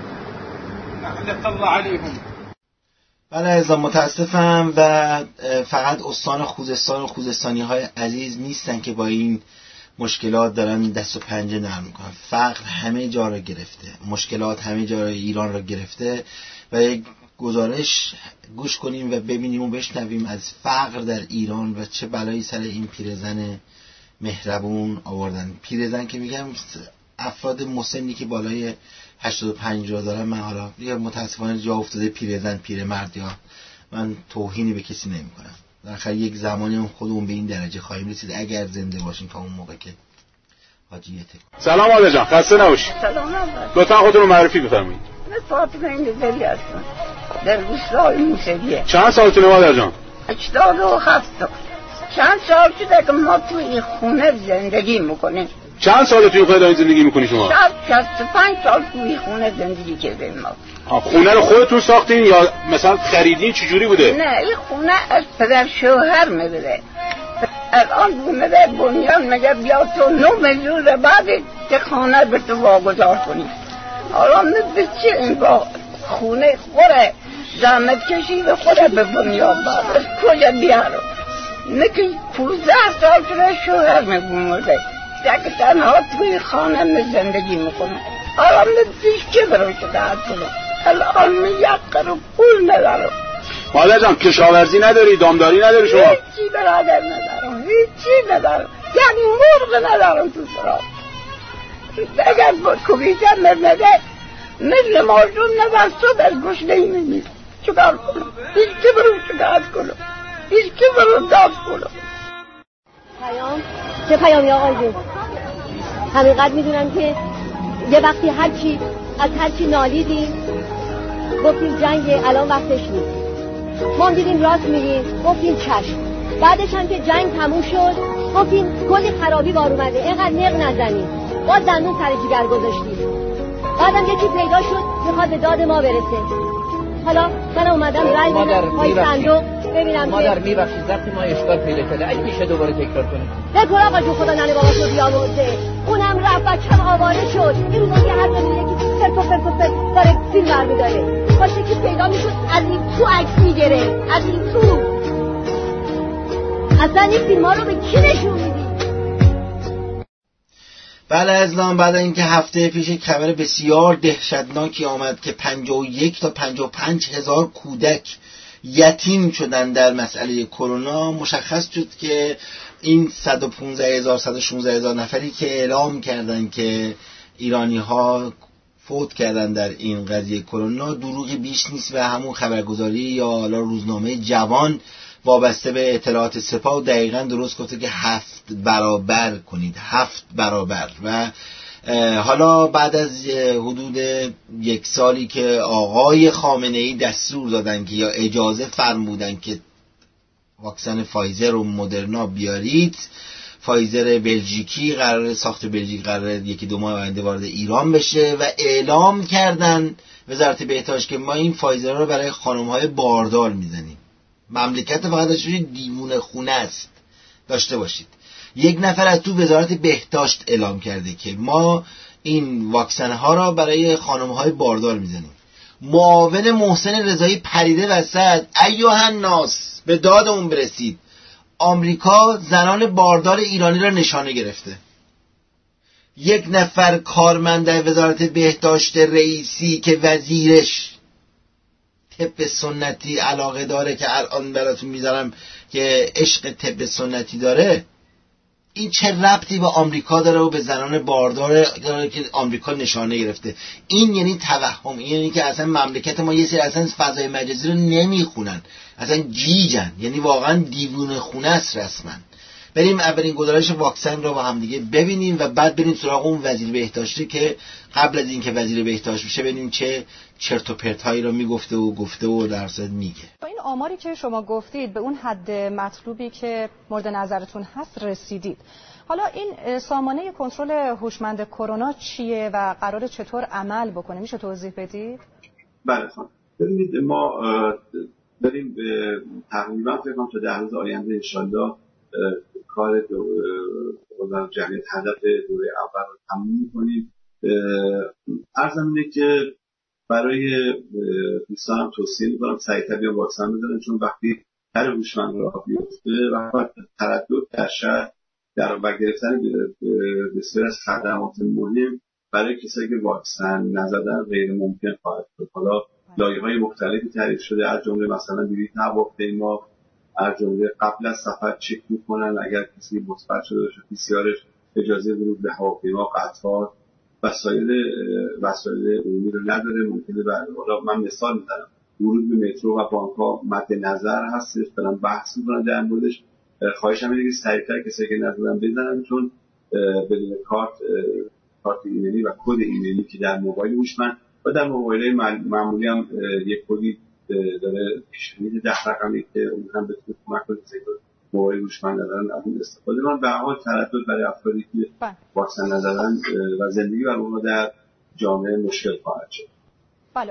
لعنت الله علیهم. بله عزیزان، متاسفم و فقط استان خوزستان و خوزستانی های عزیز نیستن که با این مشکلات دارن دست و پنجه نرم میکنن. فقر همه جا را گرفته، مشکلات همه جا را ایران را گرفته و یک گزارش گوش کنیم و ببینیم و بشنویم از فقر در ایران و چه بلایی سر این پیرزن مهربون آوردن. پیرزن که میگم افراد مسنی که بالای هشتاد و پنج را دارن، من حالا یا متاسفانه جا افتاده پیرزن پیرمرد، یا من توهینی به کسی نمی کنم. در آخر یک زمانی هم خودمون به این درجه خواهیم رسید اگر زنده باشیم تا اون موقع که حاجیته. سلام آقا جان، خسته نباشید. سلام آقا. لطفا خودتون رو معرفی بفرمایید. من فاطمه نظری هستم در روستای موسویه. چند سالتونه مادر جان؟ هشتاد و هفت. چند سال شده که ما توی این خونه زندگی میکنیم. چند سال توی خونه دارین زندگی میکنی شما؟ شصت و پنج سال توی خونه زندگی کردیم ما. خونه رو خودتون ساختین یا مثلا خریدین؟ چجوری بوده؟ نه، این خونه از پدر شوهر میبره. الان بومده بنیان میگه بیا تو نه میلیون بعد که خانه به تو واگذار کنی. حالا من به چه این با خونه خوره زحمت کشید خوره به بنیان بعد از کجا بیارم؟ نه که پونزده سال شده شوهر میبومده که تنها توی خانه می زندگی میکنم. حالا من پیش که برو شکایت کنم؟ الان من یک قرار پول ندارم. مادر جان کشاورزی نداری، دامداری نداری شما؟ هیچی برادر ندارم، هیچی ندارم، یعنی مرغ ندارم تو سرا. اگر با کوبیتر مرنده مثل ماشون ندارم صبح از گوش نمیمید. چکار کنم؟ هیچ که برو شکایت کنم، هیچ که برو داد کنم. پیام؟ چه پیامی آقای جون؟ همینقدر میدونم که یه وقتی هرچی از هرچی نالیدیم گفتیم جنگ الان وقتش نیست. ما دیدیم راست میگیم گفتیم چشم. بعدش هم که جنگ تموم شد گفتیم کلی خرابی بار اومده اینقدر نق نزنیم، باز دندون سر جیگر گذاشتیم. بعدم یکی پیدا شد میخواد به داد ما برسه. حالا من اومدم رای بدم پای صندوق ببینم مادر میبخشید وقتی ما اشکال پیدا کرده اگه میشه دوباره تکرار کنیم. بگو آقا جو خدا ننه بابا تو بیامرزه. اونم رفت بچم آواره شد. این روزا که هر جایی یکی سر تو سر تو سر داره فیلم برمیداره. باشه که پیدا میشد از این تو عکس میگیره، از این تو. اصلا این فیلم ها رو به کی نشون میدی؟ بله عزیزان، بعد اینکه هفته پیش یک خبر بسیار دهشتناکی آمد که پنجاه و یک تا پنجاه و پنج هزار کودک یتیم شدن در مسئله کرونا، مشخص شد که این صد و پانزده هزار صد و شانزده هزار نفری که اعلام کردن که ایرانی ها فوت کردن در این قضیه کرونا دروغی بیش نیست و همون خبرگزاری یا حالا روزنامه جوان وابسته به اطلاعات سپاه دقیقاً درست گفته که هفت برابر کنید، هفت برابر. و حالا بعد از حدود یک سالی که آقای خامنه‌ای دستور دادن که یا اجازه فرمودن که واکسن فایزر و مدرنا بیارید، فایزر بلژیکی قرار ساخت بلژیک قرار یکی دو ماه آینده وارد ایران بشه و اعلام کردن وزارت بهداشت که ما این فایزر رو برای خانم‌های باردار میزنیم. مملکت فقط داشته دیوونه خونه است داشته باشید. یک نفر از تو وزارت بهداشت اعلام کرده که ما این واکسن ها را برای خانم های باردار میزنیم. معاون محسن رضایی پریده وسط ایها الناس به داد اون برسید. آمریکا زنان باردار ایرانی را نشانه گرفته. یک نفر کارمند در وزارت بهداشت رئیسی که وزیرش طب سنتی علاقه داره که الان براتون میذارم که عشق طب سنتی داره، این چه ربطی به آمریکا داره و به زنان باردار داره که آمریکا نشانه گرفته؟ این یعنی توهم، این یعنی که اصلا مملکت ما یه سری اصلا فضای مجازی رو نمیخونن، اصلا گیجن، یعنی واقعا دیوونه خونه است رسما. بریم اولین گزارش واکسن رو با هم دیگه ببینیم و بعد بریم سراغ اون وزیر بهداشتی که قبل از اینکه وزیر بهداشت بشه ببینیم چه چرت و پرتایی رو میگفته و گفته و در صد میگه. با این آماری که شما گفتید به اون حد مطلوبی که مورد نظرتون هست رسیدید. حالا این سامانه کنترل هوشمند کرونا چیه و قراره چطور عمل بکنه؟ میشه توضیح بدید؟ بله خانم. ببینید ما داریم تقریبا فکر کنم تا ده روز آینده ان شاءالله کار دو جمعیت هدف دوره اول رو تموم می‌کنیم. عرضم اینه که برای دوستانم توصیه می‌کنم سریع‌تر بیان واکسن بزنن، چون وقتی در هوشمند راه بیفته و تردد در شهر در و گرفتن بسیار از خدمات مهم برای کسایی که واکسن نزدن غیر ممکن خواهد بود. حالا لایه‌های مختلفی تعریف شده، از جمله مثلا بلیط هواپیما، از جمله قبل از سفر چک میکنن اگر کسی مثبت شده باشه پی سی آرش اجازه ورود به هواپیما، قطار، وسایل وسایل عمومی رو نداره. ممکنه بعد حالا من مثال میزنم ورود به مترو و بانک‌ها مد نظر هستش، دارن بحث میکنن در موردش. خواهشم اینه که سریعتر کسی که ندارن بزنن، چون بدون کارت کارت ایمنی و کد ایمنی که در موبایل هوشمند و در موبایل معمولی هم یک کدی داره پیش میده ده رقمی که اون هم بتونه کمک کنه که موبایل هوشمند ندارن از اون استفاده کنن. به هر حال تردد برای افرادی که واکسن ندارن و زندگی برای اونها در جامعه مشکل خواهد شد. بله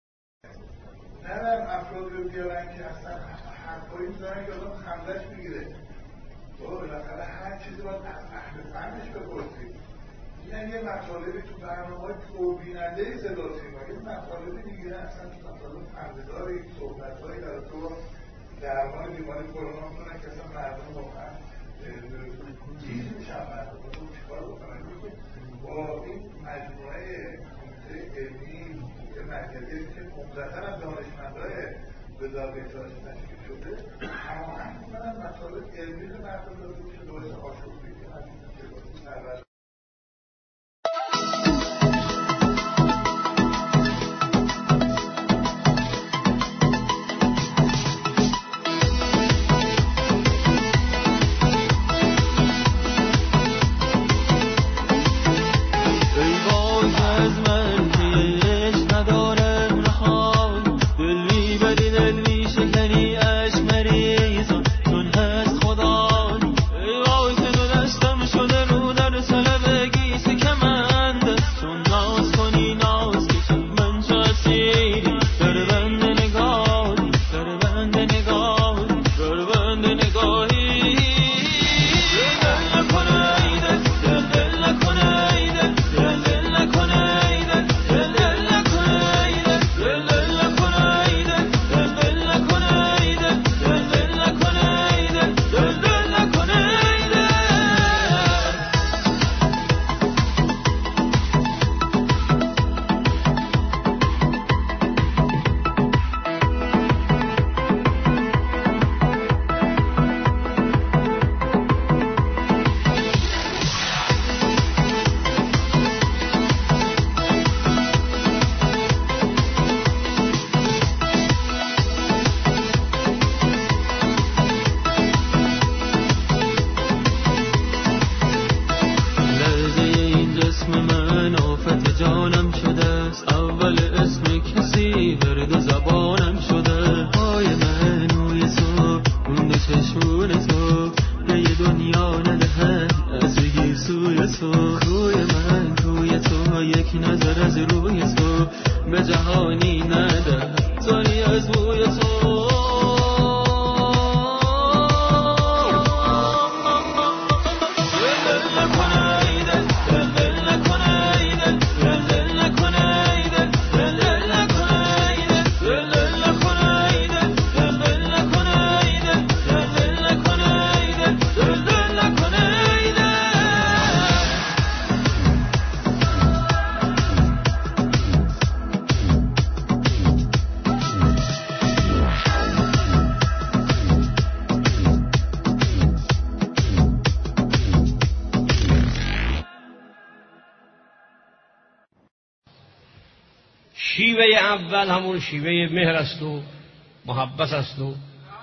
نرم افراد رو بیارن که اصلا حرفایی میزنن که آدم خندش میگیره. بابا بالاخره هر چیزی باید از اهل فنش بپرسید. یعنی یه مطالبی تو برنامه‌های پربیننده صدا سیما، یه مطالبی میگیرن اصلا تو مطالب خنده‌داری، صحبت‌هایی در تو درمان بیماری کرونا میکنن که اصلا مردم واقعا چیز میشن، مردم رو چیکار بکنن که با این مجموعه کمیته علمی که مرکزی که عمدتاً از دانشمندای وزارت بهداشت تشکیل شده هماهنگ میکنن مطالب علمی رو مردم رو که باعث آشوبی که از این سرور شیوه اول همون شیوه مهر است و محبت است و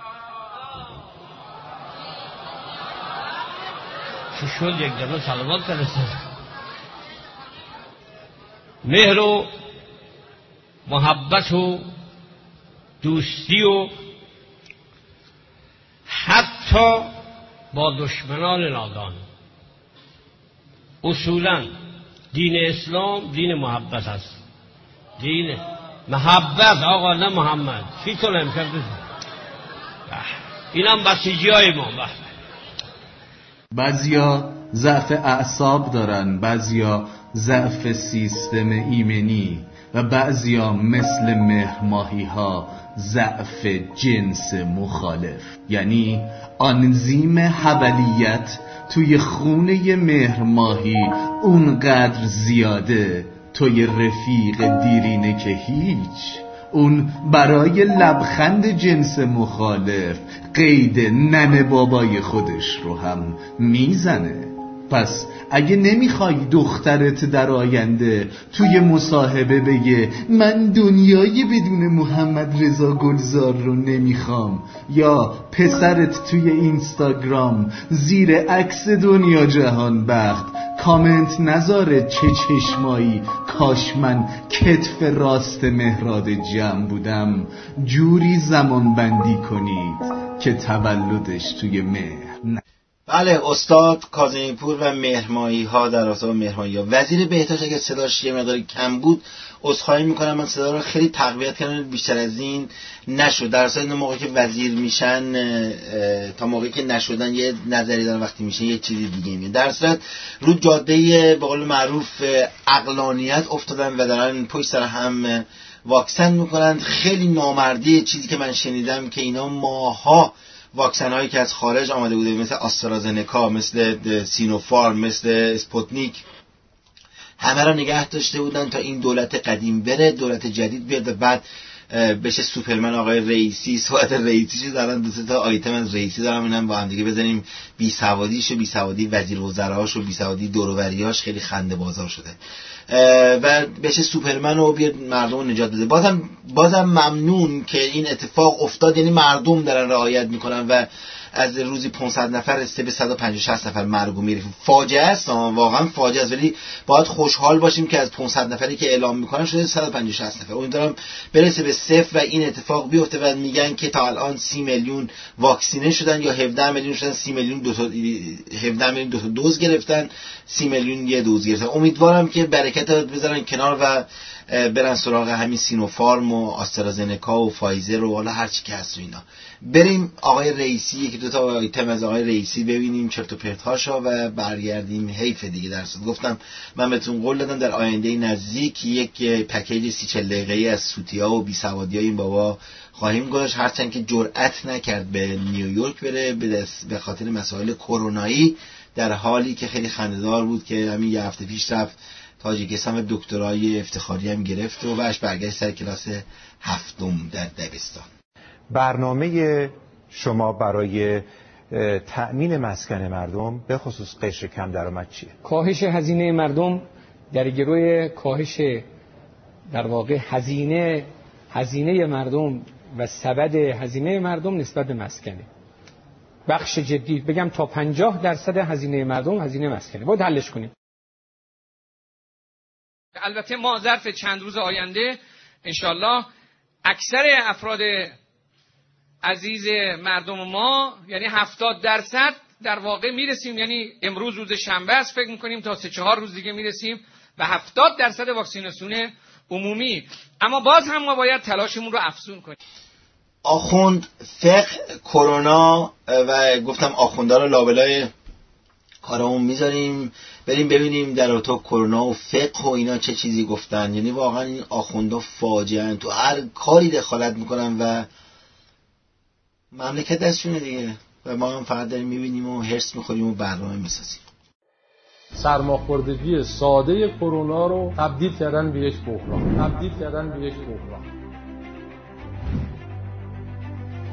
چی شد یک دفعه سلامات فرستاد. مهر و محبت و دوستی و حتی با دشمنان نادان. اصولا دین اسلام دین محبت است. دین محبت آقا، نه محمد. فی کل امکان اینم بسیجی های ما. بعضیا ضعف اعصاب دارن، بعضیا ضعف سیستم ایمنی و بعضیا مثل مهرماهی ها ضعف جنس مخالف. یعنی آنزیم حبلیت توی خونه مهرماهی اونقدر زیاده توی رفیق دیرینه که هیچ. اون برای لبخند جنس مخالف قید ننه بابای خودش رو هم میزنه. پس اگه نمیخوای دخترت در آینده توی مصاحبه بگه من دنیای بدون محمد رضا گلزار رو نمیخوام، یا پسرت توی اینستاگرام زیر عکس دنیا جهان بخت کامنت نذاره چه چشمایی کاش من کتف راست مهراد جمع بودم، جوری زمان بندی کنید که تولدش توی مهر. بله، استاد کاظمی پور و مهرماهی ها در رابطه با مهرماهی ها. وزیر بهداشت اگه صداش یه مقدار کم بود عذرخواهی میکنم، من صدا رو خیلی تقویت کردم بیشتر از این نشد. در اصل این موقعی که وزیر میشن تا موقعی که نشدن یه نظری دارن، وقتی میشن یه چیزی دیگه میگن. در اصل رو جاده به قول معروف عقلانیت افتادن و دارن پشت سر هم واکسن میکنن. خیلی نامردی چیزی که من شنیدم که اینا ماها واکسن هایی که از خارج آمده بوده مثل آسترازنکا، مثل سینوفارم، مثل اسپوتنیک، همه را نگه داشته بودن تا این دولت قدیم بره، دولت جدید بیاد و بعد بشه سوپرمن آقای رئیسی. صحبت رئیسی شد، الان دو سه تا آیتم از رئیسی دارم، اینم با هم دیگه بزنیم. بی سوادیش و بی سوادی وزیر وزراش و بی سوادی دور و بریاش خیلی خنده بازار شده و بشه سوپرمن و بیاد مردم رو نجات بده. بازم بازم ممنون که این اتفاق افتاد، یعنی مردم دارن رعایت میکنن و از روزی پانصد نفر رسیده به صد و پنجاه شصت نفر مرگ میره. فاجعه است، واقعا فاجعه است، ولی باید خوشحال باشیم که از پانصد نفری که اعلام میکنن شده صد و پنجاه شصت نفر. امیدوارم برسه به صفر و این اتفاق بیفته و میگن که تا الان سی میلیون واکسینه شدن یا هفده میلیون شدن، سی میلیون دو تا هفده میلیون دو تا دوز گرفتن، سی میلیون یه دوز گرفتن. امیدوارم که برکت بذارن کنار و برن سراغ همین سینوفارم و آسترازنکا و فایزر و حالا هر چی که هست و اینا. بریم آقای رئیسی، یکی دو تا آیتم از آقای رئیسی ببینیم چرت و پرت‌هاشو و برگردیم. حیف دیگه درس گفتم من بهتون قول دادم در آینده نزدیک یک پکیج سی چهل دقیقه‌ای از سوتیا و بیسوادیای این بابا خواهیم گذاشت، هرچند که جرئت نکرد به نیویورک بره به خاطر مسائل کرونایی، در حالی که خیلی خنده‌دار بود که همین یه هفته پیش رفت تاجیکستان دکترای افتخاری هم گرفت و بعدش برگشت سر کلاس هفتم در دبستان. برنامه شما برای تأمین مسکن مردم به خصوص قشر کم درآمد چیه؟ کاهش هزینه مردم در گروه کاهش در واقع هزینه هزینه مردم و سبد هزینه مردم نسبت به مسکنه. بخش جدی بگم تا پنجاه درصد هزینه مردم هزینه مسکنه. باید حلش کنیم. البته ما ظرف چند روز آینده انشالله اکثر افراد عزیز مردم ما یعنی هفتاد درصد در واقع میرسیم، یعنی امروز روز شنبه است، فکر میکنیم تا سه چهار روز دیگه میرسیم به هفتاد درصد واکسیناسیون عمومی. اما باز هم ما باید تلاشمون رو افزون کنیم. آخوند فقه کرونا و گفتم آخوندا رو لابلای کارامون میذاریم، بریم ببینیم در اتاق کرونا و فقه و اینا چه چیزی گفتن. یعنی واقعا این آخوندا فاجعه، تو هر کاری دخالت میکنن و مملکت دستشونه دیگه و ما هم فقط داریم میبینیم و هرس میخوریم و برنامه میسازیم. سرماخوردگی ساده کرونا رو تبدیل کردن به یک بحران تبدیل کردن به یک بحران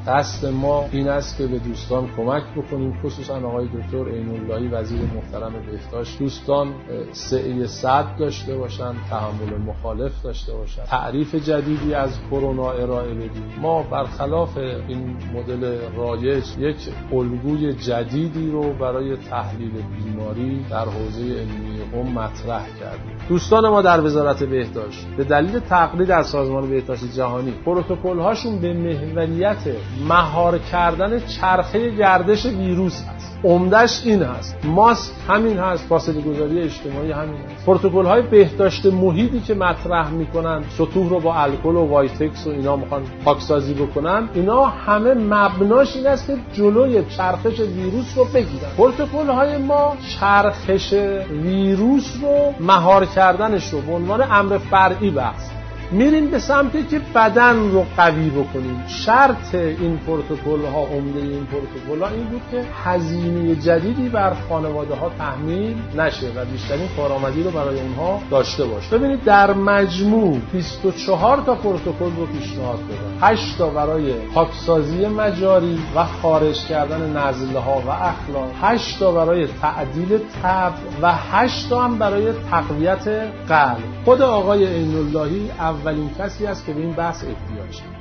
دست ما این است که به دوستان کمک بکنیم، خصوصا آقای دکتر عین‌اللهی وزیر محترم بهداشت. دوستان سعی صد داشته باشند، تحمل مخالف داشته باشند، تعریف جدیدی از کرونا ارائه بدیم. ما برخلاف این مدل رایج یک الگوی جدیدی رو برای تحلیل بیماری در حوزه علمی قم مطرح کردیم. دوستان ما در وزارت بهداشت به دلیل تقلید از سازمان بهداشت جهانی پروتکل هاشون به محوریت مهار کردن چرخه گردش ویروس هست. عمدش این هست، ماسک همین هست، فاصله گذاری اجتماعی همین هست. پروتکل های بهداشت محیطی که مطرح میکنن، سطوح رو با الکل و وایتکس و اینا میخوان پاکسازی بکنن، اینا همه مبناش این است که جلوی چرخش ویروس رو بگیرن. پروتکل های ما چرخش ویروس رو مهار کردنش رو به عنوان امر فرعی بحث میریم به سمتی که بدن رو قوی بکنیم. شرط این پروتکل ها، عمده این پروتکل ها این بود که هزینه جدیدی بر خانواده ها تحمیل نشه و بیشترین کارآمدی رو برای اونها داشته باشه. ببینید در مجموع بیست و چهار تا پروتکل رو پیشنهاد دادن، هشت تا برای پاکسازی مجاری و خارج کردن نزله ها و اخلاق، هشت تا برای تعدیل طبع و هشت تا هم برای تقویت قلب. خود آقای عین‌اللهی اولین کسی است که به این بحث احتیاج داره.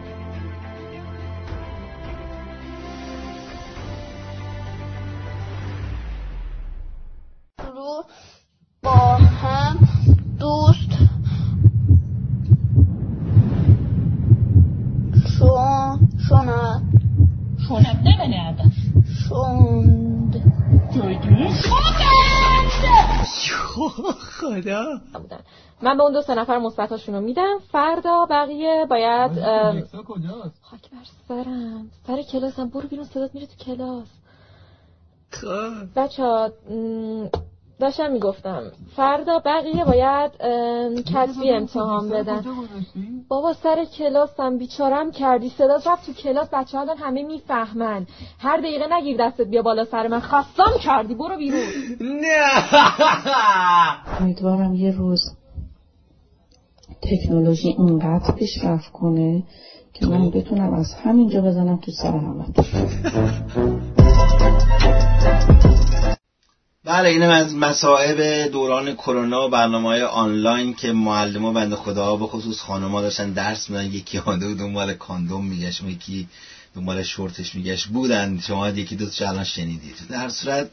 رو با هم دوست شون شوند شوند نمینه شوند خدا. من به اون دو سه نفر مثبتاشون رو میدم. فردا بقیه باید خاک بر سرم، سر کلاسم. برو بیرون، صدات میره تو کلاس. بچه‌ها داشتم میگفتم فردا بقیه باید کتبی امتحان بدن. بابا سر کلاسم بیچارم کردی، صدا رفت تو کلاس، بچه‌ها الان همه میفهمن. هر دقیقه نگیر دستت بیا بالا سر من، خستم کردی، برو بیرون. نه امیدوارم یه روز تکنولوژی اینقدر پیشرفت کنه که من بتونم از همینجا بزنم تو سر همه. بله، اینم از مصائب دوران کرونا و برنامه‌های آنلاین که معلم‌ها بنده خداها به خصوص خانم‌ها داشتن درس میدن. یکی هادو دنبال کاندوم میگشت، یکی دنبال شورتش میگشت بودن. شما یکی دو تا الان شنیدید. در صورت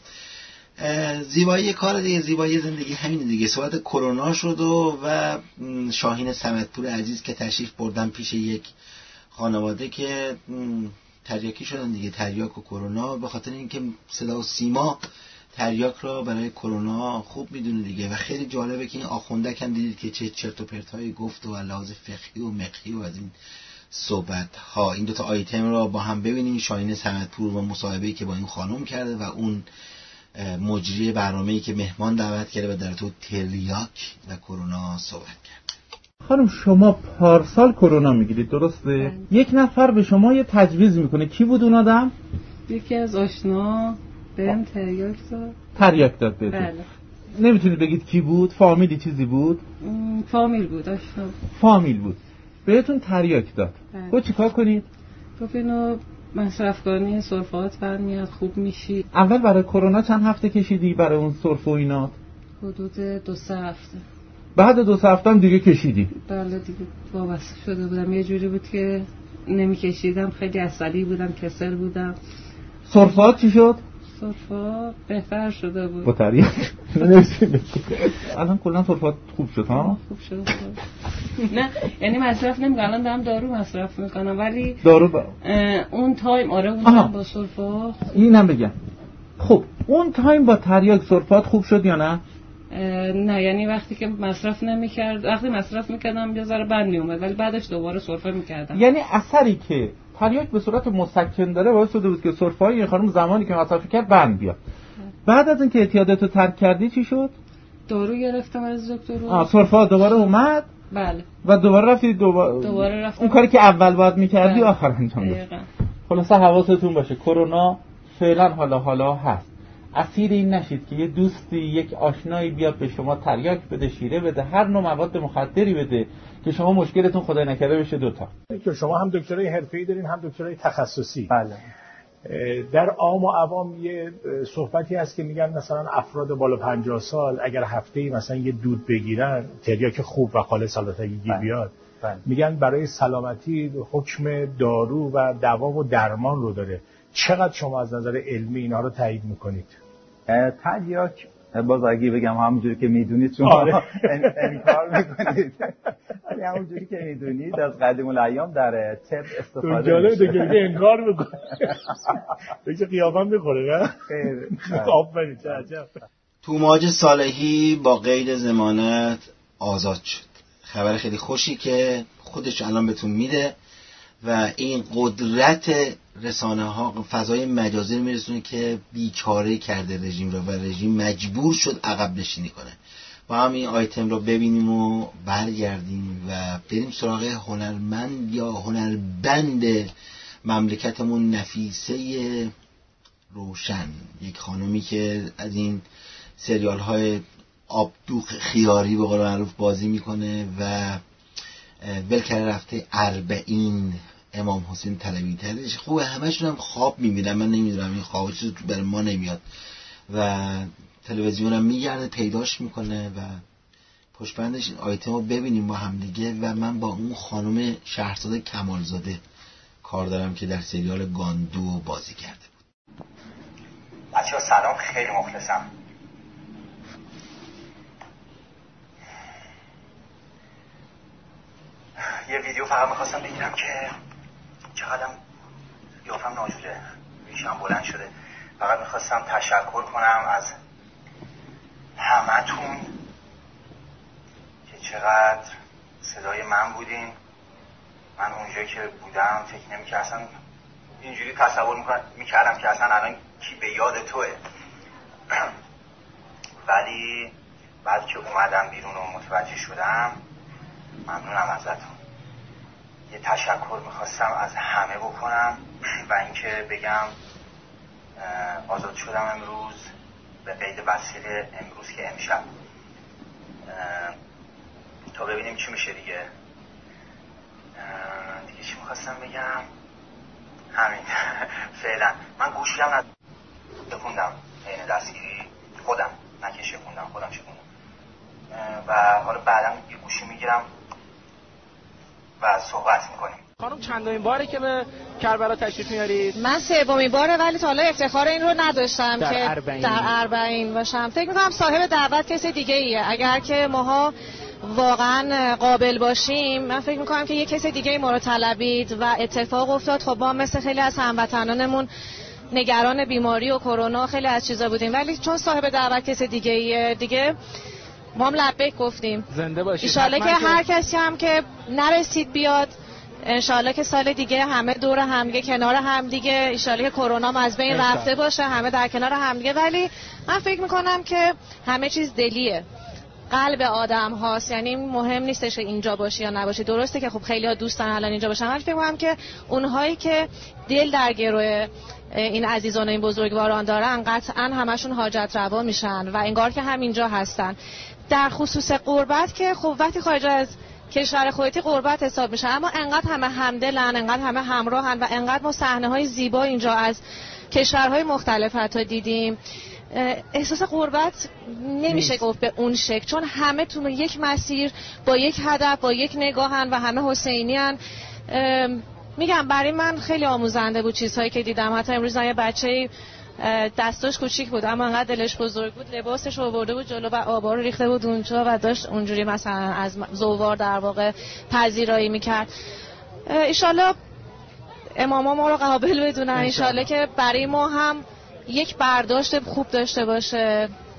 زیبایی کار دیگه، زیبایی زندگی همین دیگه. صحبت کرونا شد و, و شاهین صمدپور عزیز که تشریف بردن پیش یک خانواده که تریاکی شدن دیگه، تریاک و کرونا، به خاطر اینکه صدا و سیما تریاک را برای کرونا خوب میدونه دیگه. و خیلی جالبه که این آخونده کم دیدید که چه چرت و پرتایی گفت و لحاظ فقهی و مقهی و از این صحبت ها. این دوتا آیتم را با هم ببینیم، شاهین صمدپور و مصاحبه‌ای که با این خانم کرده و اون مجری برنامه‌ای که مهمان دعوت کرده و در تو تریاک و کرونا صحبت کرد. خانم شما پارسال کرونا میگیرید درسته؟ بله. یک نفر به شما یه تجویز میکنه، کی بود اون آدم؟ یکی از آشنا بهم تریاک داد. تریاک داد بهتون؟ بله. نمیتونید بگید کی بود؟ فامیلی چیزی بود؟ فامیل بود، آشنا. فامیل بود. بهتون تریاک داد. بله. خب چیکار کنید؟ گفت اینو مصرف کنی، سرفات برمیاد، خوب میشی. اول برای کرونا چند هفته کشیدی برای اون سرف و اینا؟ حدود دو سه هفته. بعد دو سه هفته هم دیگه کشیدی؟ بله دیگه وابسته شده بودم. یه جوری بود که نمیکشیدم، خیلی عصبی بودم، کسل بودم. سرفات چی شد؟ سرفات بهتر شده بود. با تریاک نمی‌سید. الان کلا سرفات خوب شد ها؟ خوب شد. نه یعنی مصرف نمی‌کنم، الان دارم دارو مصرف میکنم ولی دارو با... اون تایم آره اون با سرفات. اینم بگم. خب اون تایم با تریاک سرفات خوب شد یا نه؟ نه یعنی وقتی که مصرف نمی‌کرد، وقتی مصرف می‌کردم یه ذره بند میومد ولی بعدش دوباره سرفه می‌کردم. یعنی اثری که تریاک به صورت مسکن داره باعث شده بود که سرفه‌های این خانم زمانی که مصرف کرد بند بیاد. بعد از اینکه اعتیاداتو ترک کردی چی شد؟ دارو گرفتم از دکتر. آ سرفه دوباره اومد؟ بله. و دوباره رفتی دوباره دوباره رفتم. اون کاری که اول باید می‌کردی آخر انجام دادی. دقیقاً. خلاص حواستون باشه کرونا فعلا حالا حالا هست. اسیر این نشید که یه دوستی، یک آشنایی بیاد به شما تریاک بده، شیره بده، هر نوع مواد مخدری بده که شما مشکلتون خدای نکرده بشه دوتا. که شما هم دکترای حرفه‌ای دارین هم دکترای تخصصی. بله. در عام و عوام یه صحبتی هست که میگن مثلا افراد بالا پنجاه سال اگر هفته‌ای مثلا یه دود بگیرن، تریاک خوب و خالص البته گیر بیاد، بله. میگن برای سلامتی حکم دارو و دوا و درمان رو داره. چقدر شما از نظر علمی اینا رو تایید میکنید؟ تریاک باز اگه بگم همونجوری که میدونید شما آره. انکار میکنید، ولی همونجوری که میدونید از قدیم الایام در طب استفاده میشه. جالب دیگه که انکار میکنه. دیگه قیافم میخوره نه؟ خیر. آفرین چه عجب. توماج صالحی با قید ضمانت آزاد شد. خبر خیلی خوشی که خودش الان بهتون میده و این قدرت رسانه ها فضای مجازی رو میرسونه که بیچاره کرده رژیم رو و رژیم مجبور شد عقب نشینی کنه. با هم این آیتم رو ببینیم و برگردیم و بریم سراغ هنرمند یا هنربند مملکتمون، نفیسه روشن، یک خانومی که از این سریال های آبدوغ خیاری به قول معروف بازی میکنه و ولکره رفته اربعین، امام حسین طلبی ترش خوبه. همشون هم خواب میبینن، من نمیدونم این خواب چیزی تو برای ما نمیاد و تلویزیون هم میگرده پیداش میکنه و پشت بندش این آیتم رو ببینیم با هم دیگه. و من با اون خانم شهرزاد کمالزاده کار دارم که در سریال گاندو بازی کرده بود. بچه‌ها سلام، خیلی مخلصم. یه ویدیو فقط میخواستم بگیرم که چقدرم قیافم ناجوره، ریشم بلند شده. فقط میخواستم تشکر کنم از همتون که چقدر صدای من بودین. من اونجایی که بودم فکر نمی که اصلا اینجوری تصور میکردم که اصلا الان کی به یاد توه. ولی بعد که اومدم بیرون و متوجه شدم، ممنونم ازتون. یه تشکر میخواستم از همه بکنم و اینکه بگم آزاد شدم امروز به قید وسیله، امروز که امشب، تا ببینیم چی میشه دیگه. دیگه چی میخواستم بگم؟ همین. فعلا من گوشیم نشکوندم این دستگیری، خودم نکه شکوندم، خودم شکوندم و حالا بعدم یه گوشی میگیرم و صحبت میکنیم. خانم چندمین باره که به کربلا تشریف میارید؟ من سومین باره، ولی تا حالا افتخار این رو نداشتم در که اربعین. در اربعین باشم. فکر میکنم صاحب دعوت کسی دیگه ایه. اگر که ماها واقعا قابل باشیم، من فکر میکنم که یه کسی دیگه ما رو طلبید و اتفاق افتاد. خب ما مثل خیلی از هموطنانمون نگران بیماری و کرونا خیلی از چیزا بودیم، ولی چون صاحب دعوت کسی دیگه ایه دیگه ما هم لبیک گفتیم. زنده باشید. انشالله که هر کسی هم که نرسید بیاد، انشالله که سال دیگه همه دور همدیگه، کنار همدیگه، انشالله که کرونا هم از بین رفته باشه، همه در کنار همدیگه. ولی من فکر میکنم که همه چیز دلیه، قلب آدم هاست. یعنی مهم نیستش اینجا باشی یا نباشی. درسته که خب خیلی ها دوستن الان اینجا باشن، ولی فکر میکنم که اونهایی که دل در گروه این عزیزان و این بزرگواران دارن قطعا همشون حاجت روا میشن و انگار که همینجا هستن. در خصوص غربت که خب وقتی خارج از کشور خودتی غربت حساب میشه، اما انقدر همه همدلن، انقدر همه همراهن و انقدر ما صحنه‌های زیبا اینجا از کشورهای مختلف حتی دیدیم، احساس غربت نمیشه گفت به اون شکل، چون همه تو یک مسیر با یک هدف با یک نگاهن و همه حسینیان. میگم برای من خیلی آموزنده بود چیزهایی که دیدم. حتی امروز یه بچه‌ای دستش کوچیک بود اما انقدر دلش بزرگ بود، لباسش رو آورده بود جلو و آبا رو ریخته بود اونجا و داشت اونجوری مثلا از زوار در واقع پذیرایی میکرد. انشالله اماما ما رو قابل بدونن، انشالله که برای ما هم یک برداشت خوب داشته باشه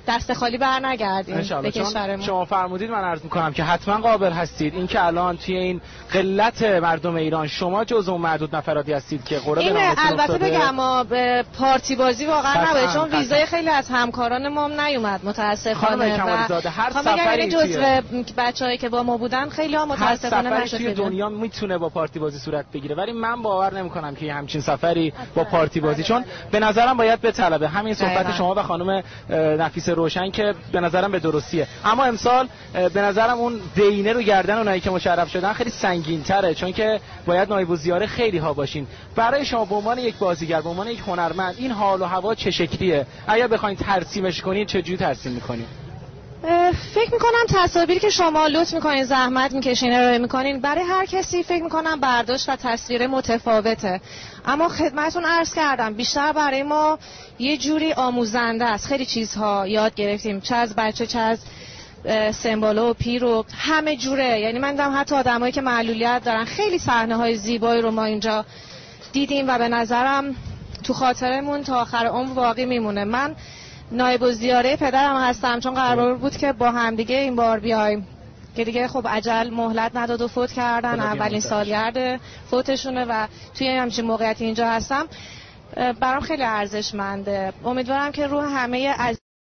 دست خالی بر نگردیم به کشورمون. شما فرمودید من عرض میکنم که حتما قابل هستید. این که الان توی این قلت مردم ایران شما جزو اون معدود نفراتی هستید که قرعه این البته بگم ما به پارتی بازی واقعا نباید، چون ویزای خیلی از همکاران ما هم نیومد متاسفانه. و هر سفری جزو بچه‌ای که با ما بودن خیلی ها متاسفانه نشد. توی دنیا میتونه با پارتی بازی صورت بگیره، ولی من باور نمیکنم که همچین سفری با پارتی بازی، چون به نظرم باید به طلبه همین صحبت شما و خانم نفیس روشن که به نظرم به درستیه. اما امسال به نظرم اون دینه رو گردن اونایی که مشرف شدن خیلی سنگین‌تره، چون که باید نایب الزیاره خیلی ها باشین. برای شما به عنوان یک بازیگر، به عنوان یک هنرمند، این حال و هوا چه شکلیه؟ اگر بخواید ترسیمش کنین چه جوری ترسیم می‌کنین؟ فکر میکنم تصاویری که شما لطف میکنین، زحمت میکشین، ارائه میکنین، برای هر کسی فکر میکنم برداشت و تصویر متفاوته. اما خدمتون عرض کردم بیشتر برای ما یه جوری آموزنده است. خیلی چیزها یاد گرفتیم، چه از بچه چه از سمبالا و پیر و همه جوره. یعنی من دیدم حتی آدمایی که معلولیت دارن خیلی صحنه های زیبایی رو ما اینجا دیدیم و به نظرم تو خاطرمون تا آخر عمر باقی میمونه. من نایب الزیاره پدرم هستم، چون قرار بود که با هم دیگه این بار بیایم که دیگه خب عجل مهلت نداد و فوت کردن. اولین سالگرد فوتشونه و توی همچین موقعیتی اینجا هستم. برام خیلی ارزشمنده. امیدوارم که روح همه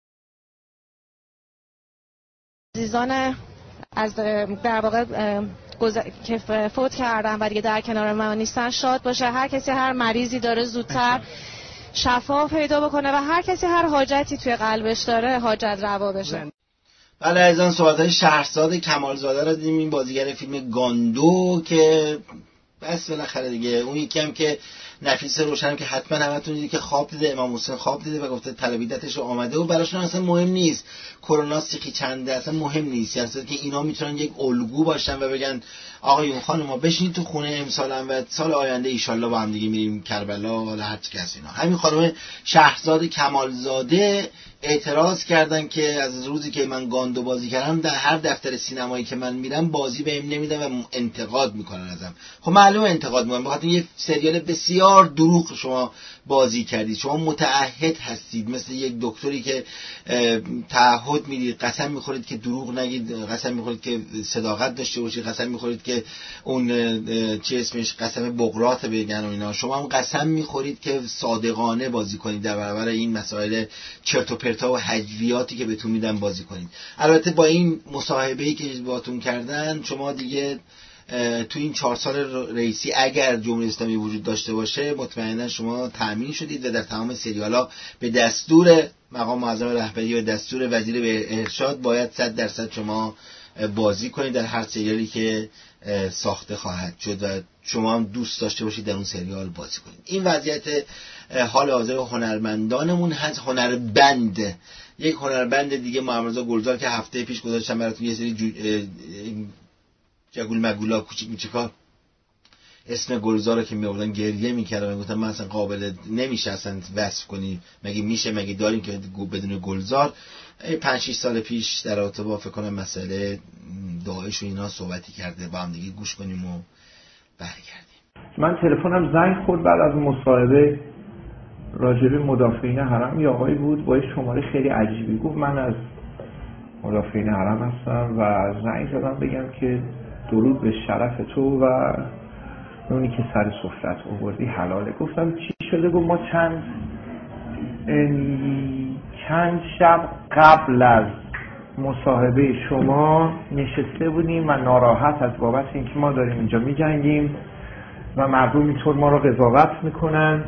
عزیزان از در واقع که فوت کردن و دیگه در کنار ما نیستن شاد باشه. هر کسی هر مریضی داره زودتر شفا پیدا بکنه و هر کسی هر حاجتی توی قلبش داره حاجت روا بشه. بله عزیزان، صحبت‌های شهرزاد کمالزاده رو دیدیم، این بازیگر فیلم گاندو که بس بالاخره دیگه. اون یکی هم که نفیس روشن که حتما همتون دیدید که خواب دیده، امام حسین خواب دیده و گفته طلبیدتش رو آمده و براشون اصلا مهم نیست کرونا سیخی چنده، اصلا مهم نیست. یعنی که اینا میتونن یک الگو باشن و بگن آقایون خانوما بشینید تو خونه امسال هم و سال آینده ایشالله با هم دیگه میریم کربلا ولا هر چی کس اینا. همین خانم شهرزاد کمالزاده اعتراض کردن که از روزی که من گاندو بازی کردم در هر دفتر سینمایی که من میرم بازی بهم نمیدن و انتقاد میکنن ازم. خب معلومه انتقاد میکنن، بخاطر یه سریال بسیار دروغ شما بازی کردید. شما متعهد هستید، مثل یک دکتری که تعهد میدید، قسم میخورید که دروغ نگید، قسم میخورید که صداقت داشته باشید، قسم میخورید که اون چه اسمش قسم بقراط بگن و اینا. شما هم قسم میخورید که صادقانه بازی کنید در برابر این مسائل چرت و پرتا و هجویاتی که بهتون میدن بازی کنید. البته با این مصاحبه‌ای که باهاتون کردن شما دیگه تو این چهار سال رئیسی اگر جمهوری اسلامی وجود داشته باشه مطمئنا شما تأمین شدید و در تمام سریال‌ها به دستور مقام معظم رهبری و دستور وزیر به ارشاد باید صد درصد شما بازی کنید در هر سریالی که ساخته خواهد شد و شما هم دوست داشته باشید در اون سریال بازی کنید. این وضعیت حال حاضر هنرمندانمون هست. هنربند، یک هنربند دیگه محمد رضا گلزار که هفته پیش گذاشتم براتون یه سری جو... جگول مگولا کوچیک میچیکا اسم گلزار رو که میآوردن گریه میکردم، میگفتم من اصلا قابل نمیشه اصلا وصف کنی، مگه میشه، مگه داریم که بدون گلزار. پنج شش سال پیش در رابطه با فکر کنم مسئله داعش و اینا صحبتی کرده، با هم دیگه گوش کنیم و برگردیم. من تلفنم زنگ خورد بعد از مصاحبه راجب مدافعین حرم، یه آقایی بود با شماره خیلی عجیبی، گفت من از مدافعین حرم هستم و زنگ زدم بگم که درود به شرف تو و اونی که سر سفرت آوردی حلاله. گفتم چی شده؟ گفت ما چند چند شب قبل از مصاحبه شما نشسته بودیم و ناراحت از بابت اینکه ما داریم اینجا می‌جنگیم و مردم اینطور ما رو قضاوت میکنن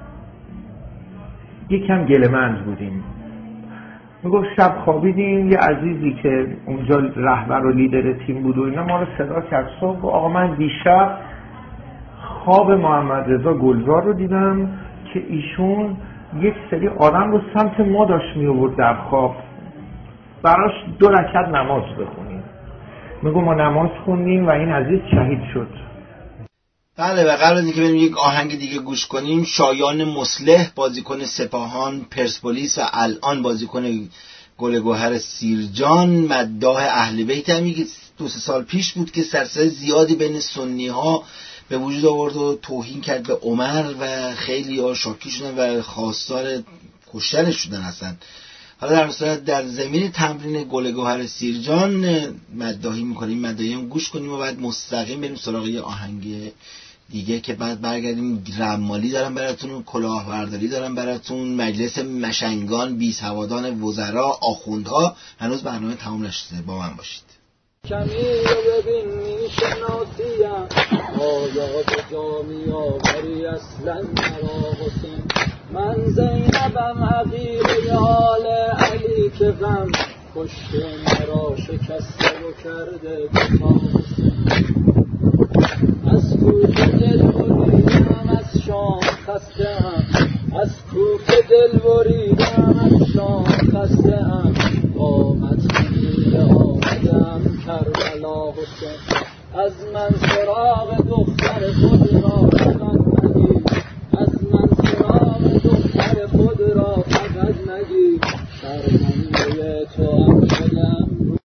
یکم گله‌مند بودیم. میگفت شب خوابیدیم، یه عزیزی که اونجا رهبر و لیدر تیم بود و اینا ما رو صدا کرد صبح و آقا من دیشب خواب محمد رضا گلزار رو دیدم که ایشون یک سری آدم رو سمت ما داشت می آورد در خواب، براش دو رکعت نماز بخونیم. میگو ما نماز خوندیم و این عزیز شهید شد. بله و قبل از اینکه بریم یک آهنگ دیگه گوش کنیم، شایان مصلح بازیکن سپاهان، پرسپولیس و الان بازیکن گل گوهر سیرجان مداح اهل بیت، میگه دو سه سال پیش بود که سرسای زیادی بین سنی ها به وجود آورد و توهین کرد به عمر و خیلی ها شاکی شدن و خواستار کشتنش شدن هستن حالا در صورت در زمین تمرین گل گوهر سیرجان مداحی میکنیم، مداحی هم گوش کنیم و بعد مستقیم بریم سراغ یه آهنگ دیگه که بعد برگردیم. رمالی دارم براتون، کلاهبرداری دارم براتون، مجلس مشنگان، بیسوادان وزرا، آخوندها. هنوز برنامه تمام نشده، با من باشید. کمی رو ببین میشناسیم آیا به جامی آوری اصلا مرا حسین. من زینبم عقیل یال علی که غم کشته مرا شکسته و کرده بتا حسین. از کوف دل بریدم از شام خسته‌ام، از کوف دل بریدم از شام خسته‌ام. قامت خمیده آمدم کربلا حسین. از من سراغ دختر خود را فقط نگیر، از من سراغ دختر خود را فقط نگیر. شرمنده تو هم شدم.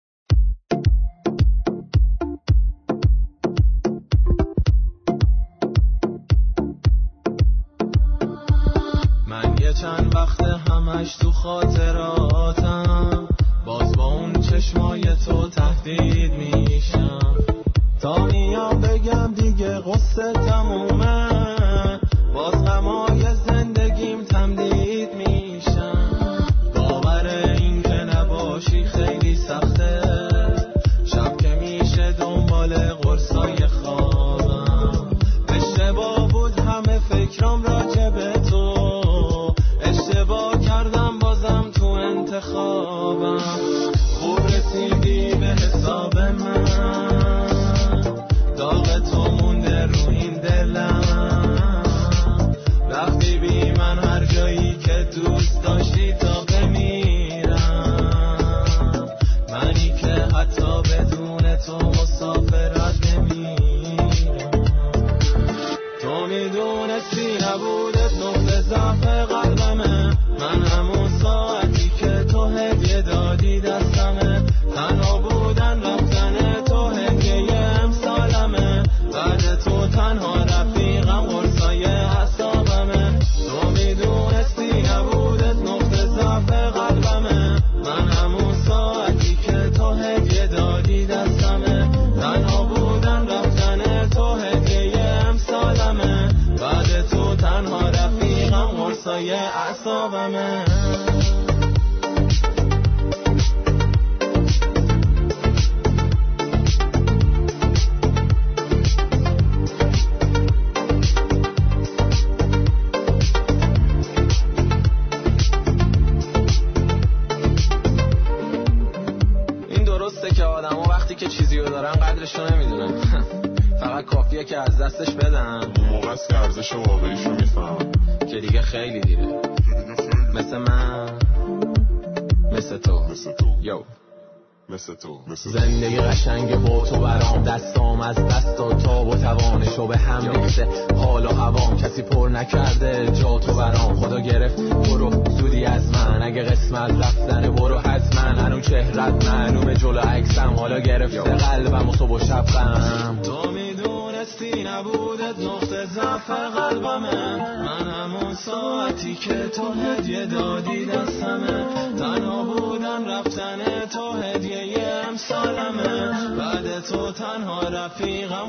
من یه چند وقت همش تو خاطراتم، باز با اون چشمای تو تهدید میشم. تا میام بگم دیگه قصه تمومه، باز غمای زندگیم تمدید میشم. باور این که نباشی خیلی سخته، شب که میشه دنبال قرصای خوابم. اشتباه بود همه فکرام راجع به تو، اشتباه کردم بازم تو انتخابم. خوب رسیدی به حساب من، داغ تو مونده رو این دلم. رفتی بی من هر جایی که دوست داشتی تا بمیرم. منی که حتی بدون تو مسافرت نمیرم. تو میدونستی نبودت نقطه ضعف قلبمه. من همون ساعتی که تو هدیه دادی دستمه. تنها بودن رفتن تو هدیه امسالمه. بعد تو تنها رفیقم قرصای اعصابمه. تو میدونستی نبودت نقطه ضعف قلبمه. من همون ساعتی که تو هدیه دادی دستمه. تنها بودن رفتن تو هدیه امسالمه. بعد تو تنها رفیقم قرصای اعصابمه. قدرشو نمیدونم. فقط کافیه که از دستش بدم. اون موقع است که ارزش واقعیشو میفهم. که دیگه خیلی دیره. مثل من، مثل تو، مثل تو. یو مثل تو مثل زندگی قشنگ با تو برام. دستام از دست و تاب و توانشو به هم ریخته. حال و هوام کسی پر نکرده جا تو برام. خدا گرفت برو زودی از من. اگه قسم از رفتن برو حتما. هنو چهرت معلومه جلو عکسم. حالا گرفته قلبم و صبح و شب غم. تو میدونستی نبودت نقطه ضعف قلبمه. من همون ساعتی که تو هدیه دادی دستمه. تنها بودن رفتن تو هدیه امسالمه. بعد تو تنها رفیقم.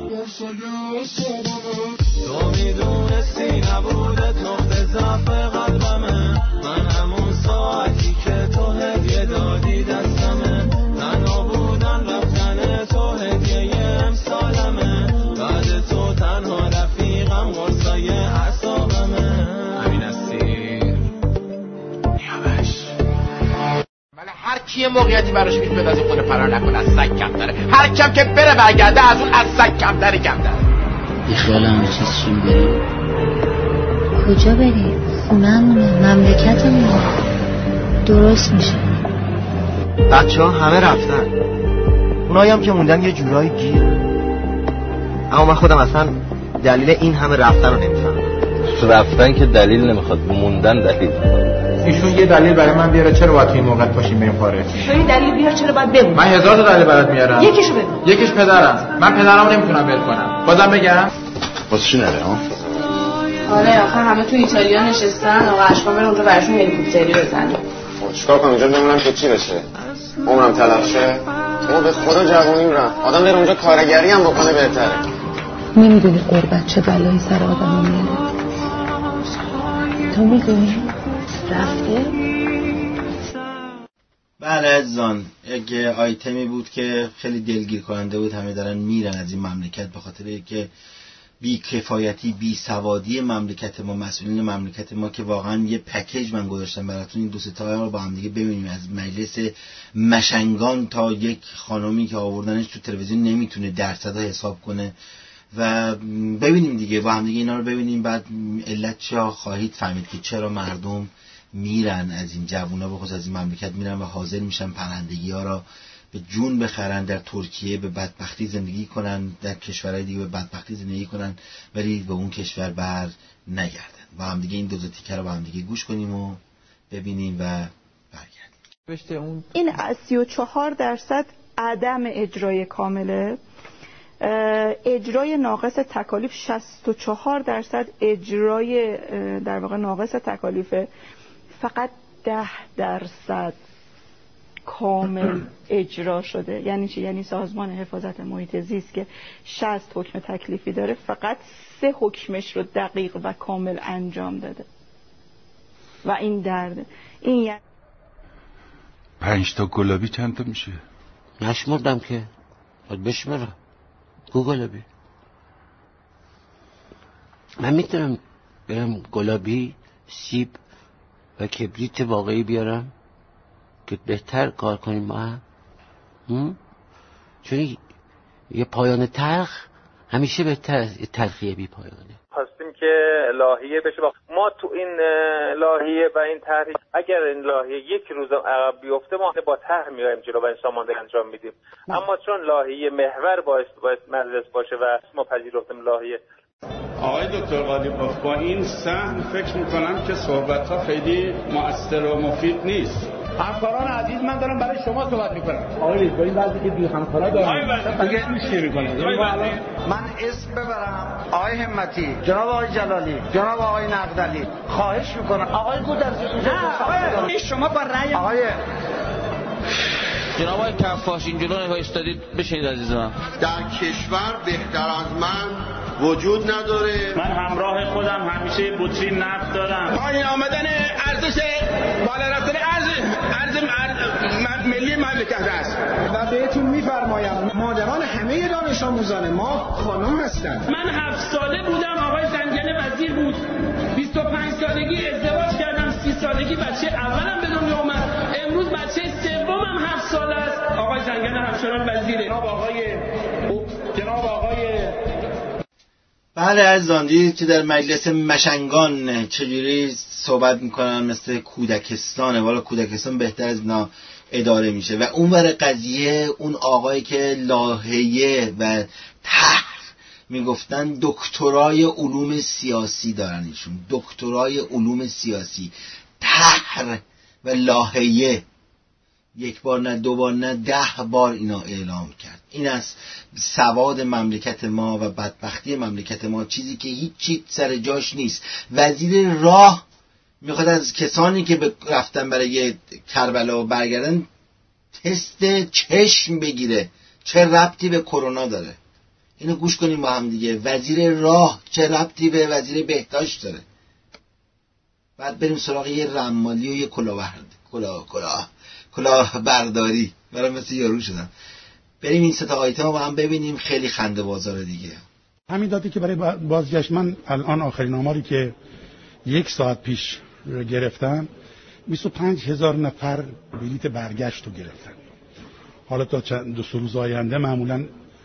تو میدونستی نبودت نقطه ضعف قلبمه. من همون ساعتی که تو هدیه دادی دستمه. تنها بودن رفتن تو هدیه امسالمه. بعد تو تنها رفیقم قرصای اعصابمه. همین اسیر نیابش. ولی هر کی موقعیتی براش میتونه از این خونه فرار نکنه. از سگ کمتره. هر کم که بره برگرده از اون از سگ کمتره کمتره. بی خیال همه چیز چیم بریم. کجا بریم؟ خونه‌مونه، مملکتمونه. درست میشه. بچه ها همه رفتن. اونایی هم که موندن یه جورایی گیرن. اما من خودم اصلا دلیل این همه رفتن رو نمیفهمم. رفتن که دلیل نمیخواد، موندن دلیل. ایشون یه دلیل برای من بیاره چرا باید توی این موقع پاشیم بریم خارج. ایشون یه دلیل بیار چرا باید بمونیم. من هزار تا دلیل برات میارم. یکیشو بگو. یکیش پدرم. من پدرمو نمیتونم ول کنم. بازم بگم واسه چی نره ها؟ آره آخه همه تو ایتالیا نشستن. آقا اشکان بره اونجا براشون هلیکوپتری بزنه. چیکار کنم اینجا بمونم که چی بشه؟ عمرم تلف شه؟ ما به خدا جوونیم رفت. آدم بره اونجا کارگری هم بکنه بهتره. نمیدونی قربت چه بلایی سر آدم میاره. تو میدونی رفته؟ بله عزیزان، یک آیتمی بود که خیلی دلگیر کننده بود. همه دارن میرن از این مملکت به خاطر که بی کفایتی، بی سوادی مملکت ما، مسئولین مملکت ما، که واقعا یه پکیج من گذاشتم براتون. این دو سه تا رو با هم دیگه ببینیم، از مجلس مشنگان تا یک خانومی که آوردنش تو تلویزیون نمیتونه درصدا حساب کنه و ببینیم دیگه با هم دیگه اینا رو ببینیم. بعد علت چه خواهید فهمید که چرا مردم میرن از این جوونا، بخصوص از این مملکت میرن و حاضر میشن پناهندگی ها را به جون بخرن، در ترکیه به بدبختی زندگی کنن، در کشورهای دیگه به بدبختی زندگی کنن، ولی به اون کشور بر نگردن. با هم دیگه این دو تا تیکه رو با هم دیگه گوش کنیم و ببینیم و برگردیم. این از سی و چهار درصد عدم اجرای کامله، اجرای ناقص تکالیف شصت و چهار درصد اجرای در واقع ناقص تکالیف، فقط ده درصد کامل اجرا شده. یعنی چی؟ یعنی سازمان حفاظت محیط زیست که شصت حکم تکلیفی داره، فقط سه حکمش رو دقیق و کامل انجام داده و این درده. این یعنی پنج تا گلابی چند تا میشه؟ نشمردم که باید بشمرم. گو گلابی من میتونم برم گلابی، سیب و کبریت واقعی بیارم که بهتر کار کنیم ما هم؟ چون یه پایان تلخ همیشه بهتر از تلخیه بی پایانه. خواستیم که لاهیه بشه. ما تو این لاهیه و این طرح، اگر این لاهیه یک روز عقب بیفته ما با طرح میایم جلو و این ساماندهی انجام میدیم. اما چون لاهیه محور باید باید مجلس باشه و ما پذیرفتیم لاهیه. آقای دکتر قالیباف، با این سهم فکر میکنم که صحبت ها خیلی مؤثر و مفید نیست. همکاران عزیز، من دارم برای شما صحبت میکنم. آقای با این وضعی که بی همکارا دارم مگه میشه میکنه؟ من اسم ببرم آقای همتی، جناب آقای جلالی، جناب آقای نقدلی، خواهش میکنم آقای گودرزی اونجا شما با رأی آقای جناب آقای کفاش اینجوری وایستادید بشینید عزیزم. در کشور بهتر از من وجود نداره. من همراه خودم همیشه بطری نفت دارم. پایین آمدن ارزش بالا رفتن ارز ارز ملی مملکت است و بهتون میفرمایم مادران همه دانش آموزان ما خانم هستند. من هفت ساله بودم، آقای زنگل وزیر بود، بیست و پنج سالگی ازدواج کردم، سی سالگی بچه اولم به دنیا اومد، امروز بچه سومم هفت ساله است. آقای زنگل همچنان وزیره. جناب آقای جناب آقای بله عزیزان، دیدید که در مجلس مشنگان چجوری صحبت میکنن، مثل کودکستانه. والا کودکستان بهتر از اینا اداره میشه. و اون ور قضیه اون آقایی که لاهیه و طرح میگفتن دکترای علوم سیاسی دارن، ایشون دکترای علوم سیاسی، طرح و لاهیه، یک بار نه دو بار نه ده بار اینا اعلام کرد. این از سواد مملکت ما و بدبختی مملکت ما، چیزی که هیچ چیز سر جاش نیست. وزیر راه میخواد از کسانی که رفتن برای کربلا و برگردن تست چشم بگیره. چه ربطی به کرونا داره؟ اینو گوش کنیم با هم دیگه. وزیر راه چه ربطی به وزیر بهداشت داره؟ بعد بریم سراغ یه رمالی و یه کلاهبرداری کلاه کلاه کلاه برداری. برام مثل یارو شدم. بریم این سه تا آیتم رو با هم ببینیم. خیلی خنده بازاره دیگه. همین داتی که برای بازگشت، من الان آخرین آماری که یک ساعت پیش گرفتم بیست و پنج هزار نفر بلیت برگشت رو گرفتن. حالا تا چند دو سه روز آینده معمولا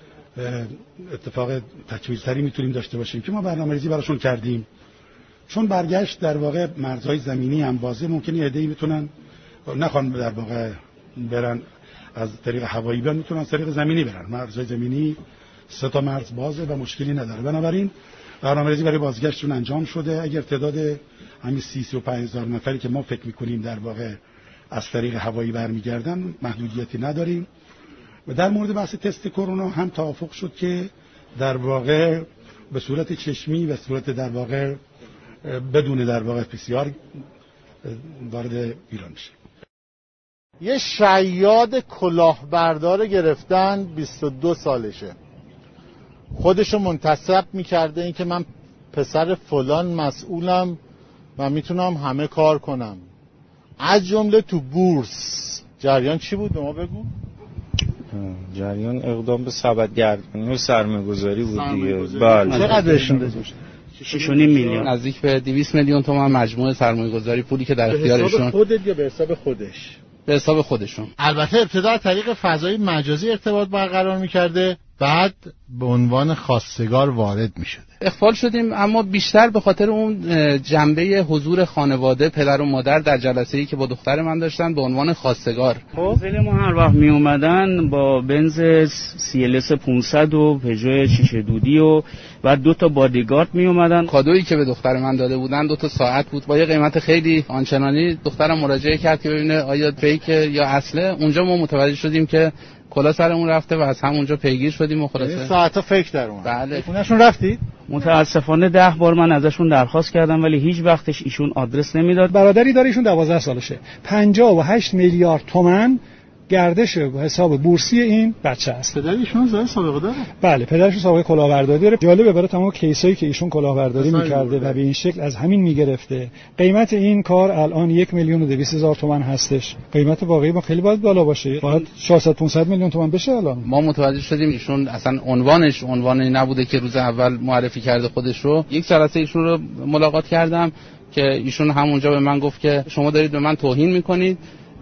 اتفاق تکمیل‌تری میتونیم داشته باشیم که ما برنامه‌ریزی براشون کردیم. چون برگشت در واقع مرزهای زمینی هم بازه، ممکنه عده‌ای میتونن نخوان در واقع برن از طریق هوایی، بیان میتونن از طریق زمینی برن. مرزهای زمینی سه تا مرز بازه و مشکلی نداره. بنابراین برنامه‌ریزی برای بازگشتشون انجام شده. اگر تعداد همین سی و پنج هزار نفری که ما فکر میکنیم در واقع از طریق هوایی برمیگردن، محدودیتی نداریم. و در مورد بحث تست کرونا هم توافق شد که در واقع به صورت چشمی و صورت در واقع بدون در واقع پی سی آر وارد ایران میشه. یه شیاد کلاهبردار گرفتن، بیست و دو سالشه، خودشو منتسب میکرده این که من پسر فلان مسئولم و میتونم همه کار کنم، از جمله تو بورس. جریان چی بود به ما بگو؟ جریان اقدام به سبدگردانی و سرمایه‌گذاری بود دیگه. بله. چقدر بهشون دادید؟ شش و نیم میلیون. نزدیک به دویست میلیون تومان مجموع سرمایه‌گذاری، پولی که در اختیارشون. به حساب خودت یا به حساب خودش؟ به حساب خودشون. البته ابتدا از طریق فضای مجازی ارتباط برقرار می‌کرده، بعد به عنوان خواستگار وارد می‌شده. اخفال شدیم، اما بیشتر به خاطر اون جنبه حضور خانواده، پدر و مادر در جلسه‌ای که با دختر من داشتن به عنوان خواستگار. خب خیلی ما هر وقت می اومدن با بنز سی ال اس پانصد و پژو شیشه دودی و بعد دو تا بادیگارد می اومدن. کادویی که به دختر من داده بودن دو تا ساعت بود با یه قیمت خیلی آنچنانی. دخترم مراجعه کرد که ببینه آیا فیک یا اصله. اونجا ما متوجه شدیم که کلا سرمون رفته و از همونجا پیگیر شدیم و خلاصه این ساعتا فیک در اومد. بله. خونه‌شون رفتید؟ متاسفانه ده بار من ازشون درخواست کردم ولی هیچ وقتش ایشون آدرس نمیداد. برادری داره، ایشون دوازده سالشه، پنجاه و هشت میلیارد تومان گردش حساب بورسی این بچه است. پدرشون زای سابقه داره؟ بله، پدرشون سابقه کلاهبرداری داره. جالبه برای تمام کیسایی که ایشون کلاهبرداری می‌کرده و به این شکل از همین می‌گرفته. قیمت این کار الان یک میلیون و دویست هزار تومان هستش. قیمت واقعی ما خیلی باید بالا باشه. باید چهارصد پانصد میلیون تومان بشه الان. ما متوجه شدیم ایشون اصلا عنوانش عنوانی نبوده که روز اول معرفی کرده خودش رو. یک جلسه ایشون رو ملاقات کردم که ایشون همونجا به من گفت که شما دارید به من توهین می‌کنید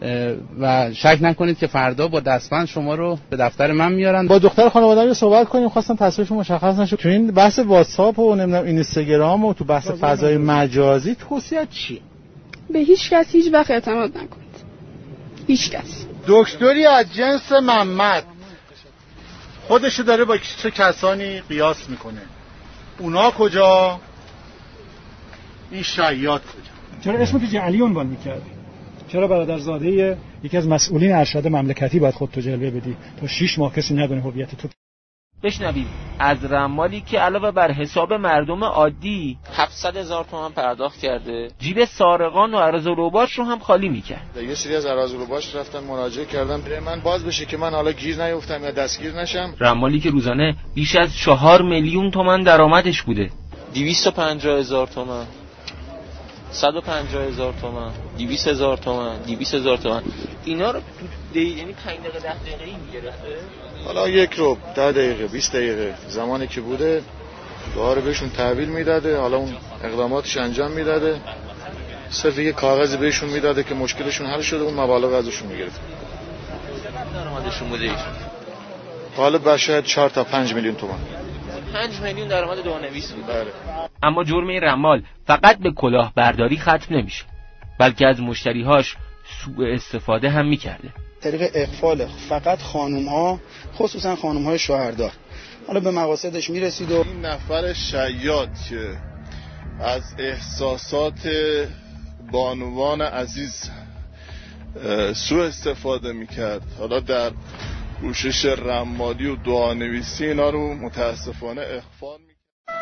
و شک نکنید که فردا با دستبند شما رو به دفتر من میارن. با دختر خانواده رو صحبت کنیم، خواستم تصویرش مشخص نشه. تو این بحث واتساپ و نمیدونم اینستاگرام و تو بحث فضای مجازی توصیه چی؟ به هیچ کس هیچ وقت اعتماد نکنید. هیچ کس. دکتری از جنس محمد خودشو داره با چه کسانی قیاس میکنه؟ اونا کجا؟ این شیاد کجا؟ چرا اسمت جعلی عنوان میکردی؟ چرا برادرزاده یکی از مسئولین ارشد مملکتی باید خودتو جلوه بدی تا شش ماه کسی ندونه هویت تو؟ بشنوید از رمالی که علاوه بر حساب مردم عادی هفتصد هزار تومان پرداخت کرده، جیب سارقان و ارزالوباش رو هم خالی میکرد. یه سری از ارزالوباش رفتن مراجعه کردن من باز بشه که من حالا گیر نیفتم یا دستگیر نشم. رمالی که روزانه بیش از چهار میلیون تومان درآمدش بوده. دویست و پنجاه هزار تومان، صد و پنجاه هزار تومان، دویست هزار تومان، دویست هزار تومان، اینا رو تو دقیقه یعنی پنج دقیقه ده دقیقه ای میگرفته. حالا یک رو ده دقیقه بیست دقیقه زمانی که بوده داره بهشون تحویل میداده، حالا اون اقداماتش انجام میداده، صرف یه کاغذی بهشون میداده که مشکلشون حل شده، اون مبالغ ازشون میگرفت. چقدر درآمدشون بوده ایشون؟ غالب شاید چهار تا پنج میلیون تومان. پنج میلیون درآمد دونویس بود. بله. اما جرم این رمال فقط به کلاهبرداری ختم نمیشه، بلکه از مشتریهاش سوء استفاده هم میکرده. طریق اغفال فقط خانوم‌ها، خصوصا خانوم‌های شوهردار، حالا به مقاصدش میرسید. و این نفر شیاد که از احساسات بانوان عزیز سوء استفاده میکرد، حالا در کوشش رمالی و دعانویسی اینا رو متاسفانه اغفال میکرد.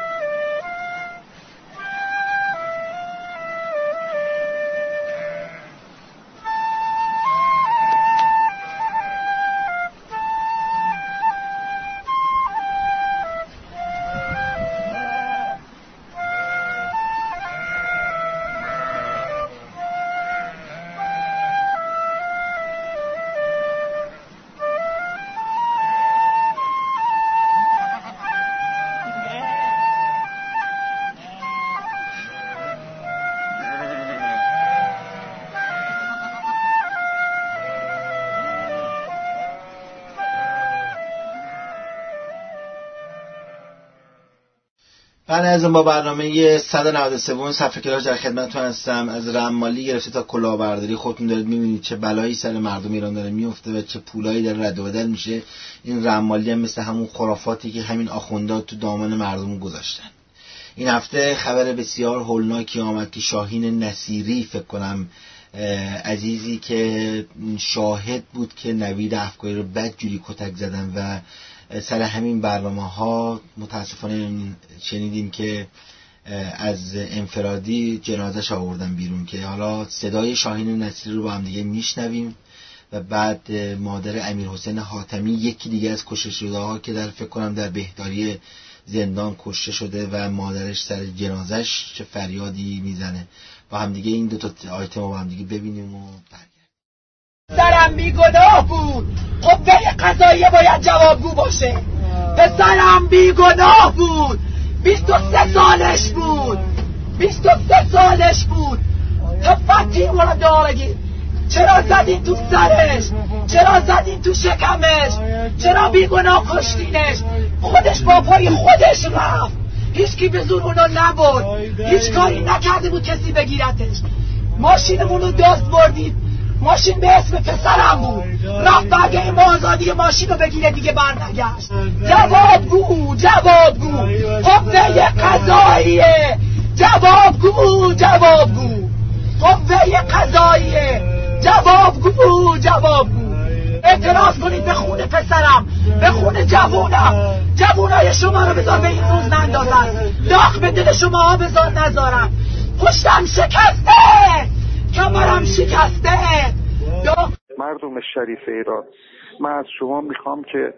بله، از با برنامه صد و نود و سه صفحه کلاژ در خدمتتون هستم. از رمالی گرفته تا کلاهبرداری خودتون دارید می‌بینید چه بلایی سر مردم ایران داره میفته و چه پولایی داره رد و بدل میشه. این رمالی هم مثل همون خرافاتی که همین آخوندا تو دامن مردم گذاشتن. این هفته خبر بسیار هولناکی آمد که شاهین نصیری، فکر کنم عزیزی که شاهد بود که نوید افکاری رو بدجوری کتک زدن و سر همین برنامه ها متاسفانه شنیدیم که از انفرادی جنازش آوردن بیرون، که حالا صدای شاهین نصیری رو با هم دیگه میشنویم و بعد مادر امیرحسین حاتمی، یکی دیگه از کشته شده ها که در فکر کنم در بهداری زندان کشته شده و مادرش سر جنازش چه فریادی میزنه. با هم دیگه این دو تا آیتم رو با هم دیگه ببینیم و برگردیم. پسرم بیگناه بود، قوه قضاییه باید جوابگو باشه. پسرم بیگناه بود، بیست و سه سالش بود، بیست و سه سالش بود. تفتی ولا دارگی، چرا زدین تو سرش؟ چرا زدین تو شکمش؟ چرا بیگناه کشتینش؟ خودش با پای خودش رفت، هیچ کی به زور اونو نبرد، هیچ کاری نکرده بود کسی بگیرتش. ماشینمون رو دزد بردید، ماشین به اسم پسرم بود، رفت برگه ما آزادی ماشین رو بگیره دیگه برنگشت. جوابگو جوابگو قوه قضاییه، جوابگو جوابگو قوه قضاییه، جوابگو جوابگو. اعتراض کنید به خون پسرم، به خون جوونم. جوونای شما رو بذار به این روز نندازن، داغ به دل شما ها بذار نذارن. پشتم شکسته، کمرم شکسته. مردم شریف ایران، من از شما میخوام که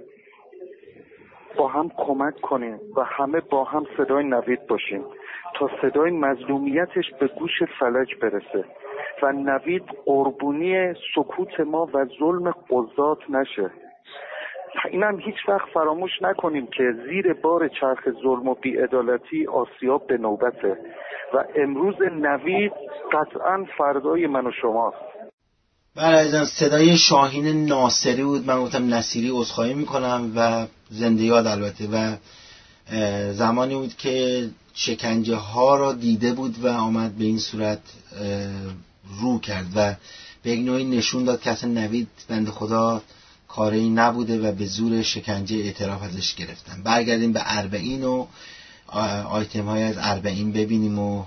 با هم کمک کنیم و همه با هم صدای نوید باشیم تا صدای مظلومیتش به گوش فلک برسه و نوید قربونی سکوت ما و ظلم قضات نشه. اینم هیچ وقت فراموش نکنیم که زیر بار چرخ ظلم و بی‌عدالتی آسیاب به نوبته و امروز نوید قطعا فردای من و شماست. بله عزیزان، صدای شاهین ناصری بود. من گفتم نصیری، عذرخواهی میکنم و زنده یاد البته. و زمانی بود که شکنجه ها را دیده بود و آمد به این صورت رو کرد و به یک نوعی نشون داد که اصلا نوید بند خدا کاری نبوده و به زور شکنجه اعتراف ازش گرفتن. برگردیم به اربعین و آیتم های از اربعین ببینیم و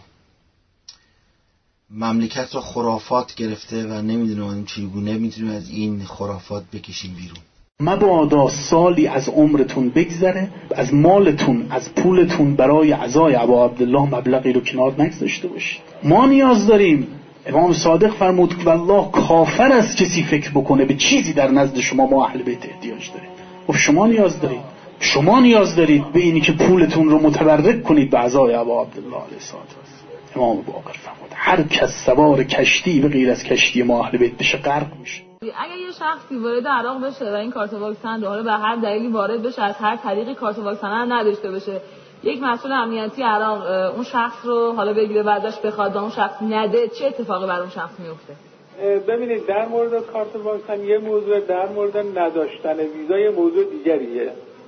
مملکت را خرافات گرفته و نمیدونم چگونه میتونیم از این خرافات بکشیم بیرون. مبادا سالی از عمرتون بگذره، از مالتون، از پولتون برای عزای ابا عبدالله مبلغی رو کنار نگذاشته باشید. ما نیاز داریم. امام صادق فرمود که والله کافر است کسی فکر بکنه به چیزی در نزد شما ما اهل بیت احتیاج داریم. و شما نیاز دارید، شما نیاز دارید به اینی که پولتون رو متبرک کنید به عزای ابا عبدالله علیه السلام. امام باقر فرمود هر کس سوار کشتی به غیر از کشتی ما اهل بیت بشه غرق میشه. اگر یه شخصی وارد عراق بشه و این کارت واکسن رو حالا به هر دلیلی وارد بشه، از هر طریقی کارت واکسن هم نداشته باشه، یک مسئول امنیتی عراق اون شخص رو حالا بگیره بعدش بخواد اون شخص نده، چه اتفاقی بر اون شخص میفته؟ ببینید در مورد کارت واکسن یه موضوع، در مورد نداشتن ویزا یه موضوع دیگریه.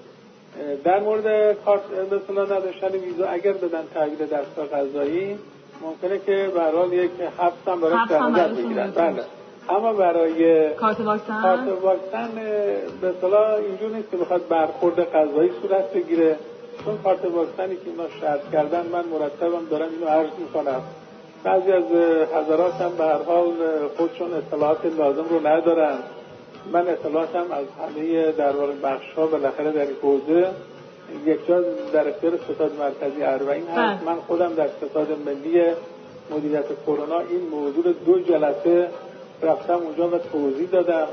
در مورد کارت مثلا نداشتن ویزا اگر بدن تحویل دستگاه قضایی ممکنه که به هر حال یک حبس هم براش در نظر بگیرن. بله. اما برای کارت واکسن کارت واکسن به اصطلاح اینجور نیست که بخواد برخورد قضایی صورت بگیره، چون کارت واکسنی که اینا شرط کردن من مرتبم دارم اینو عرض میکنم. بعضی از حضرات هم به هر حال خودشون اطلاعات لازم رو ندارن. من اطلاعاتم از همه در واقع بخش‌ها بالاخره در این حوزه یک جا در اختیار ستاد مرکزی اربعین هست. من خودم در ستاد ملی مدیریت کرونا این موضوع دو جلسه رفتم اونجا و توضیح دادم.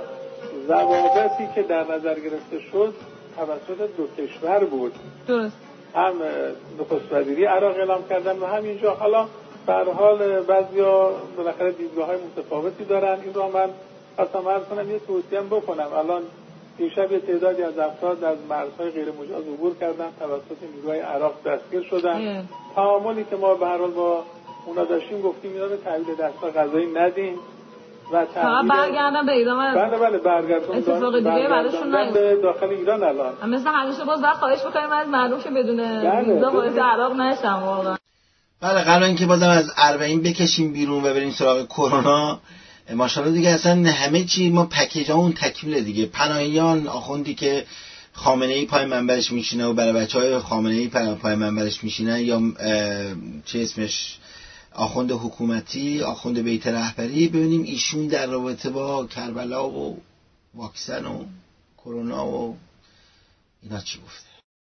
ضوابطی که در نظر گرفته شد توسط دو کشور بود. درست. هم نخست وزیری عراق اعلام کردن و همینجا. حالا به هر حال بعضیا بالاخره دیدگاه‌های متفاوتی دارن. این رو من خواستم عرض کنم، یه توصیه بکنم. الان دیشب یه تعدادی از افراد از مرزهای غیر مجاز عبور کردن، توسط نیروهای عراق دستگیر شدن. تعاملی که ما به هر حال با اونا داشتیم گفتیم اینا رو تحویل دستگاه قضایی ندیم و تحویل برگردن به ایران. بله بله برگردون اتفاق دیگه بعدشون نیست داخل ایران. الان مثل همیشه باز بعد خواهش بکنیم از مردم که بدون ویزا وارد عراق نشن. واقعا بله قبل اینکه بازم از اربعین بکشیم بیرون و بریم سراغ کرونا، ماشاءالله دیگه اصلا همه چی ما پکیجامون تکمیله دیگه. پناهیان، آخوندی که خامنه‌ای پای منبرش میشینه و برای بچهای خامنه‌ای پای منبرش میشینه، یا چه اسمش آخوند حکومتی، آخوند بیت رهبری، ببینیم ایشون در رابطه با کربلا و واکسن و کرونا و اینا چی گفته.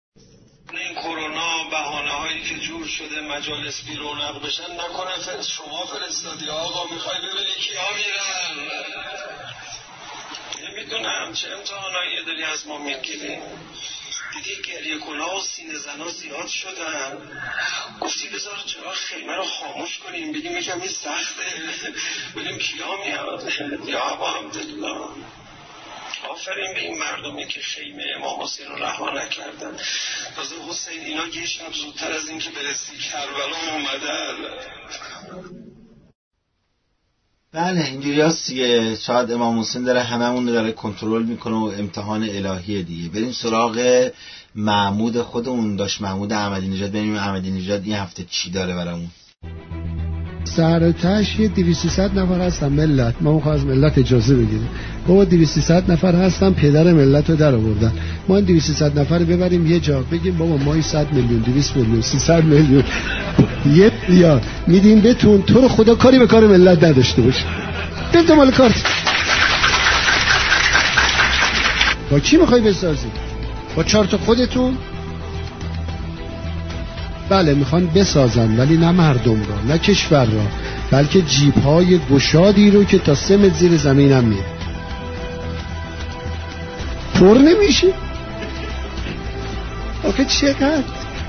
این کرونا بهانه هایی که جور شده مجالس بی رونق بشن نکنه شما فرستادی آقا میخوای ببینی کیا میرن. نمیدونم چه امتحانایی داری از ما میگیری. دیدی گریه کنها و سینه زنا زیاد شدن، گفتی بذار چرا خیمه رو خاموش کنیم بگیم یکم این سخته ببینیم کیا میاد. یا ابا عبدالله آفرین به این مردمی که خیمه امام حسین رو رها نکردن. تازه حسین اینا یه شب زودتر از این که برسی کربلا اومدن. بله اینجوری هست دیگه. شاید امام حسین داره هممون رو داره کنترل میکنه و امتحان الهیه دیگه. بریم سراغ محمود خودمون. داشت محمود احمدی نژاد. ببینیم احمدی نژاد این هفته چی داره برامون. سر تاش یه دویست سیصد نفر هستن ملت. ما میخوام از ملت اجازه بگیریم. بابا دویست سیصد نفر هستن پدر ملت رو در آوردن. ما این دویست سیصد نفر رو ببریم یه جا بگیم بابا ما صد میلیون دویست میلیون سیصد میلیون یه یا میدیم بهتون، تو رو خدا کاری به کار ملت نداشته باش. بده مال کارت. با کی میخوای بسازی؟ با چارت خودتون؟ بله میخوان بسازن ولی نه مردم را، نه کشور را، بلکه جیب‌های گشادی رو که تا سه متر زیر زمین هم میره. پر نمیشه. آخه چقدر؟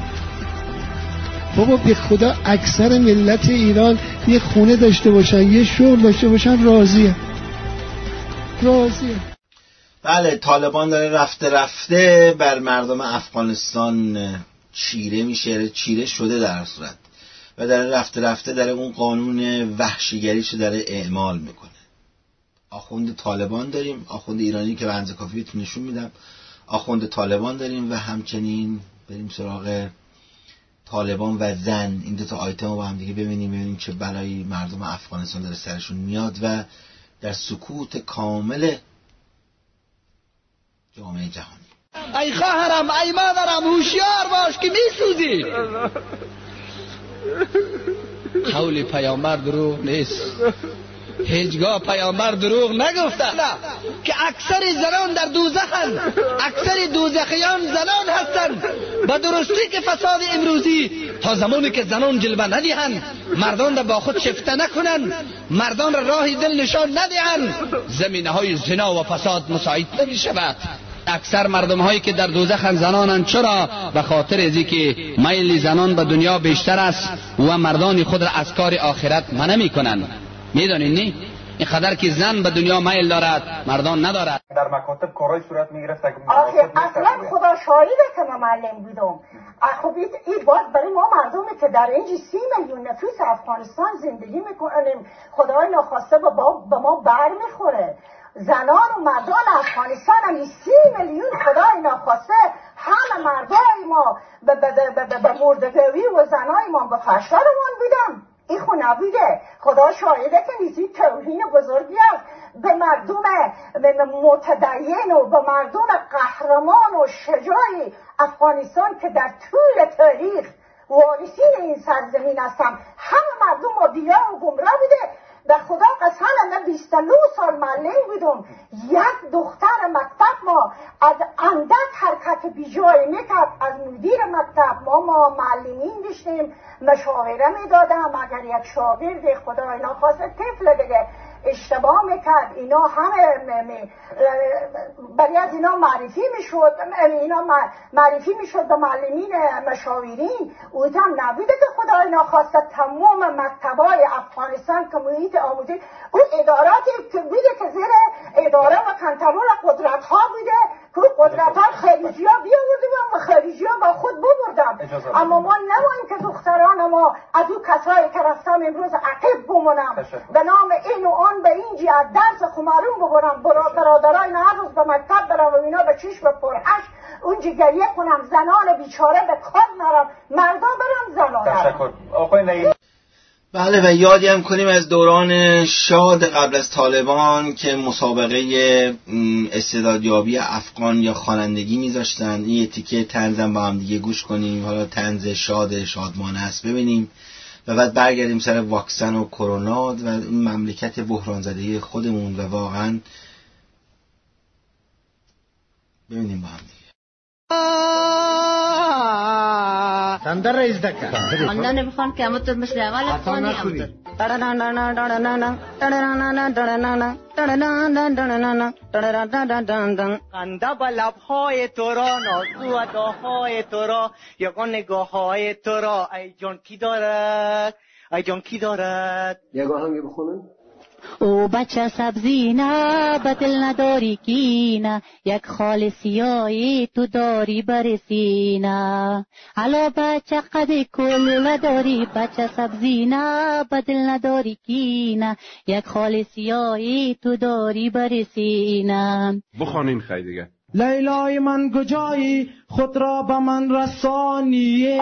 بابا به خدا اکثر ملت ایران یه خونه داشته باشن، یه شغل داشته باشن، راضیه. راضیه. بله طالبان داره رفته رفته بر مردم افغانستان چیره میشه، چیره شده در صورت و داره رفته رفته داره اون قانون وحشیگریشو داره اعمال میکنه. آخوند طالبان داریم، آخوند ایرانی که بنز کافی بهتون نشون میدم، آخوند طالبان داریم و همچنین بریم سراغ طالبان و زن. این دو تا آیتم رو با هم دیگه ببینیم ببینیم چه بلایی مردم افغانستان داره سرشون میاد و در سکوت کامل جامعه جهانی. ای خواهرم ای مادرم هوشیار باش که میسوزی. قول پیامبر دروغ نیست، هیچگاه پیامبر دروغ نگفته که اکثر زنان در دوزخند، اکثر دوزخیان زنان هستند. با درستی که فساد امروزی تا زمانی که زنان جلوه ندهند، مردان را با خود شفته نکنند، مردان را راه دل نشان ندهند، زمینه های زنا و فساد مساعد نمی شود. اکثر مردم هایی که در دوزخ زنانند. چرا؟ به خاطر ازی که میل زنان به دنیا بیشتر است و مردان خود را از کار آخرت منع میکنند. میدونین نه؟ این قدر که زن به دنیا میل دارد مردان ندارد. در مکاتب کارهای صورت میگرفت که آخه اصلا خدا شاهده که من معلم بودم. خب این باید برای ما مردمی که در اینجی سی میلیون نفوس افغانستان زندگی میکنیم خدای ناخواسته به ما بر میخوره. زنان و مردان افغانستان همی سی میلیون خدای ناخواسته همه مردای ما به مردگوی و زنای ما به فشارمان بودن. این خو نبوده. خدا شاهده که نیزی توهین بزرگی است به مردم متدین و به مردم قهرمان و شجاع افغانستان که در طول تاریخ وارثین این سرزمین هستم. همه مردم ما بیا و گمراه بوده. به خدا قسم من بیست و نه سال معلم بودم. یک دختر مکتب ما از اندک حرکت بیجای میکرد. از مدیر مکتب ما ما معلمین داشتیم مشاوره میدادم. اگر یک شاگرد خدای ناخواسته طفل دیگه اشتباه میکرد اینا همه برای از اینا معرفی میشد، اینا معرفی میشد به معلمین مشاورین. اویدم نبوده که خدای ناخواسته تمام مکتبای افغانستان که محیط آموزش اون اداراتی که بوده که زیر اداره و کنترل قدرت ها بوده که قدرت ها خارجی ها بیاوردن و خارجی ها با خود ببردن. اما ما نماییم که دختران ما از اون کسایی که رفتم امروز عقب بمونم به نام این و آن به اینجی از درس خمارون ببرم. برادرای هر روز به مکتب برم و اینا به چشم پرهش اونجا گریه کنم. زنان بیچاره به کار نرم، مردا برم زنان تشکر آقای نعیم. بله و یادی هم کنیم از دوران شاد قبل از طالبان که مسابقه استعدادیابی افغان یا خوانندگی میذاشتن. این یه تیکه طنزم با هم دیگه گوش کنیم. حالا طنز شاد شادمانه است ببینیم و بعد برگردیم سر واکسن و کرونا و این مملکت بحران زده خودمون و واقعا ببینیم با هم دیگه. تندر رئیس دکا خواندن بخوان که همونطور مثل اول افغانی همونطور خنده با لبهای تو را، نازو اداهای تو را، یگان نگاه های تو را، ای جان کی دارد، ای جان کی دارد. یک آهنگ بخونن. او بچه سبزی نه بدل نداری کینه، یک خال سیاهی تو داری برسی نه. حالا بچه قد کل نداری، بچه سبزی نه بدل نداری کینه، یک خال سیاهی تو داری برسی نه. بخوانین خیلی دیگه. لیلای من کجایی خود را به من رسانیه،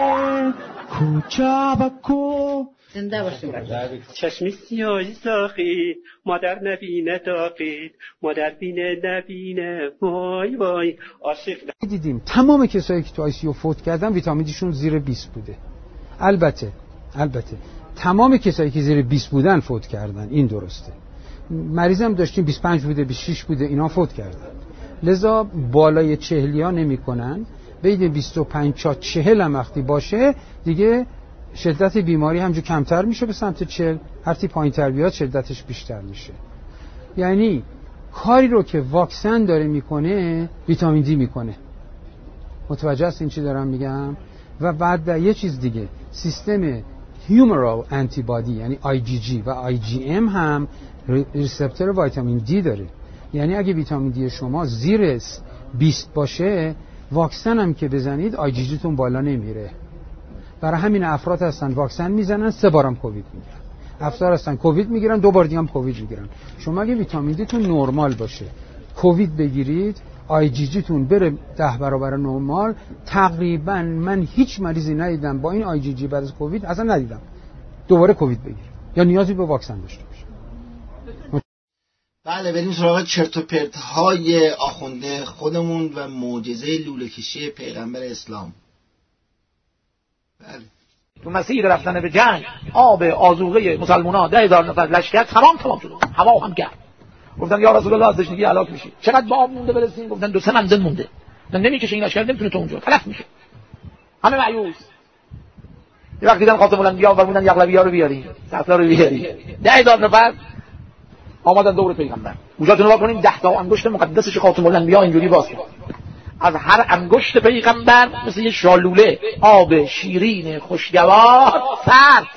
کوچه بکو زنده باشیم. چشمی سیاهی ساخید، مادر نبینه داغید، مادر بینه نبینه، وای وای عاشق. دیدیم تمام کسایی که تو آی سی یو فوت کردن ویتامین دیشون زیر بیست بوده. البته البته تمام کسایی که زیر بیست بودن فوت کردن، این درسته. مریضم داشتیم بیست و پنج بوده، بیست و شش بوده، اینا فوت کردن. لذا بالای چهلیا نمی کنن، بین بیست و پنج تا چهل هم وقتی باشه دیگه شدت بیماری همجور کمتر میشه به سمت چهل، هرچی پایین تر بیاد شدتش بیشتر میشه. یعنی کاری رو که واکسن داره میکنه ویتامین دی میکنه. متوجه است این چی دارم میگم؟ و بعد یه چیز دیگه، سیستم هیومرال آنتیبادی یعنی آی جی جی و آی جی ام هم ریسپتور ویتامین دی داره. یعنی اگه ویتامین دی شما زیر بیست باشه، واکسن هم که بزنید آی جی جی تون بالا نمیره. برای همین افراد هستن واکسن میزنن سه بارم کووید میگیرن، افراد هستن کووید میگیرن دو بار دیگه هم کووید میگیرن. شما اگه ویتامین دی تون نرمال باشه، کووید بگیرید، آی جی جی تون بره ده برابر نرمال، تقریبا من هیچ مریضی ندیدم با این آی جی جی بعد از کووید اصلا ندیدم دوباره کووید بگیره یا نیازی به واکسن داشته باشه. بله بریم سراغ چرت و پرت های آخونده خودمون و معجزه لوله کشی پیغمبر اسلام. بله. تو مسیر رفتن به جنگ آب آذوقه مسلمانان ده هزار نفر لشکر تمام تمام شد، هوا هم گرم. گفتن یا رسول الله از تشنگی هلاک میشی. چقدر با آب مونده برسیم؟ گفتن دو سه منزل مونده. نمیکشه این لشکر، نمیتونه تو اونجا تلف میشه. همه مایوس. یه وقتی دیدن خاتم الانبیا فرمودن یغلبی‌ها رو بیارین، سفلا رو بیارین. ده هزار نفر آمدن دور پیغمبر. اونجاتون رو بکنین ده تا انگشت مقدسش خاتم الانبیا اینجوری باز کن. از هر انگشت پیغمبر مثل یه شالوله آب شیرین خوشگوار سرد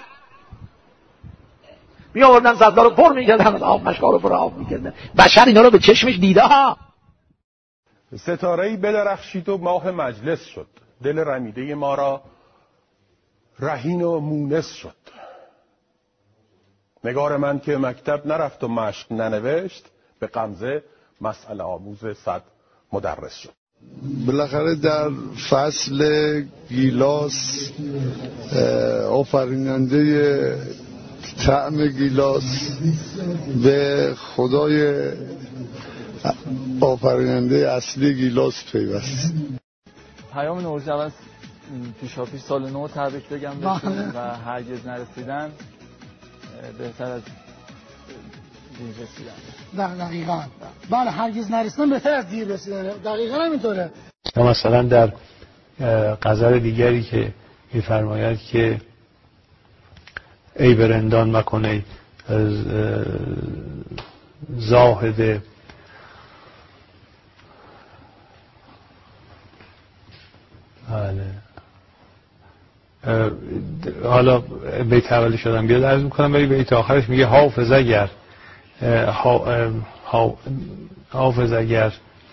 می آوردن، سطلا رو پر میکردن، از آب مشکا رو پر آب میکردن. بشر اینا رو به چشمش دیده ها. ستاره‌ای بدرخشید و ماه مجلس شد، دل رمیده ما را رهین و مونس شد. نگار من که مکتب نرفت و مشق ننوشت، به غمزه مسئله آموز صد مدرس شد. بالاخره در فصل گیلاس آفریننده طعم گیلاس به خدای آفریننده اصلی گیلاس پیوست. پیام نوروز اول پیشاپیش سال نو تبریک بگم بهتون و هرگز نرسیدن بهتر از دیر رسیدن. دقیقاً بله، هرگز نرسیدن بهتر از دیر رسیدن. دقیقاً همینطوره. مثلا در غزل دیگری که می‌فرماید که ای برندان مکنه از زاهد بله حالا بیت اولی شدم بیاد عرض میکنم، ولی بیت آخرش میگه حافظ اگر حافظ اگر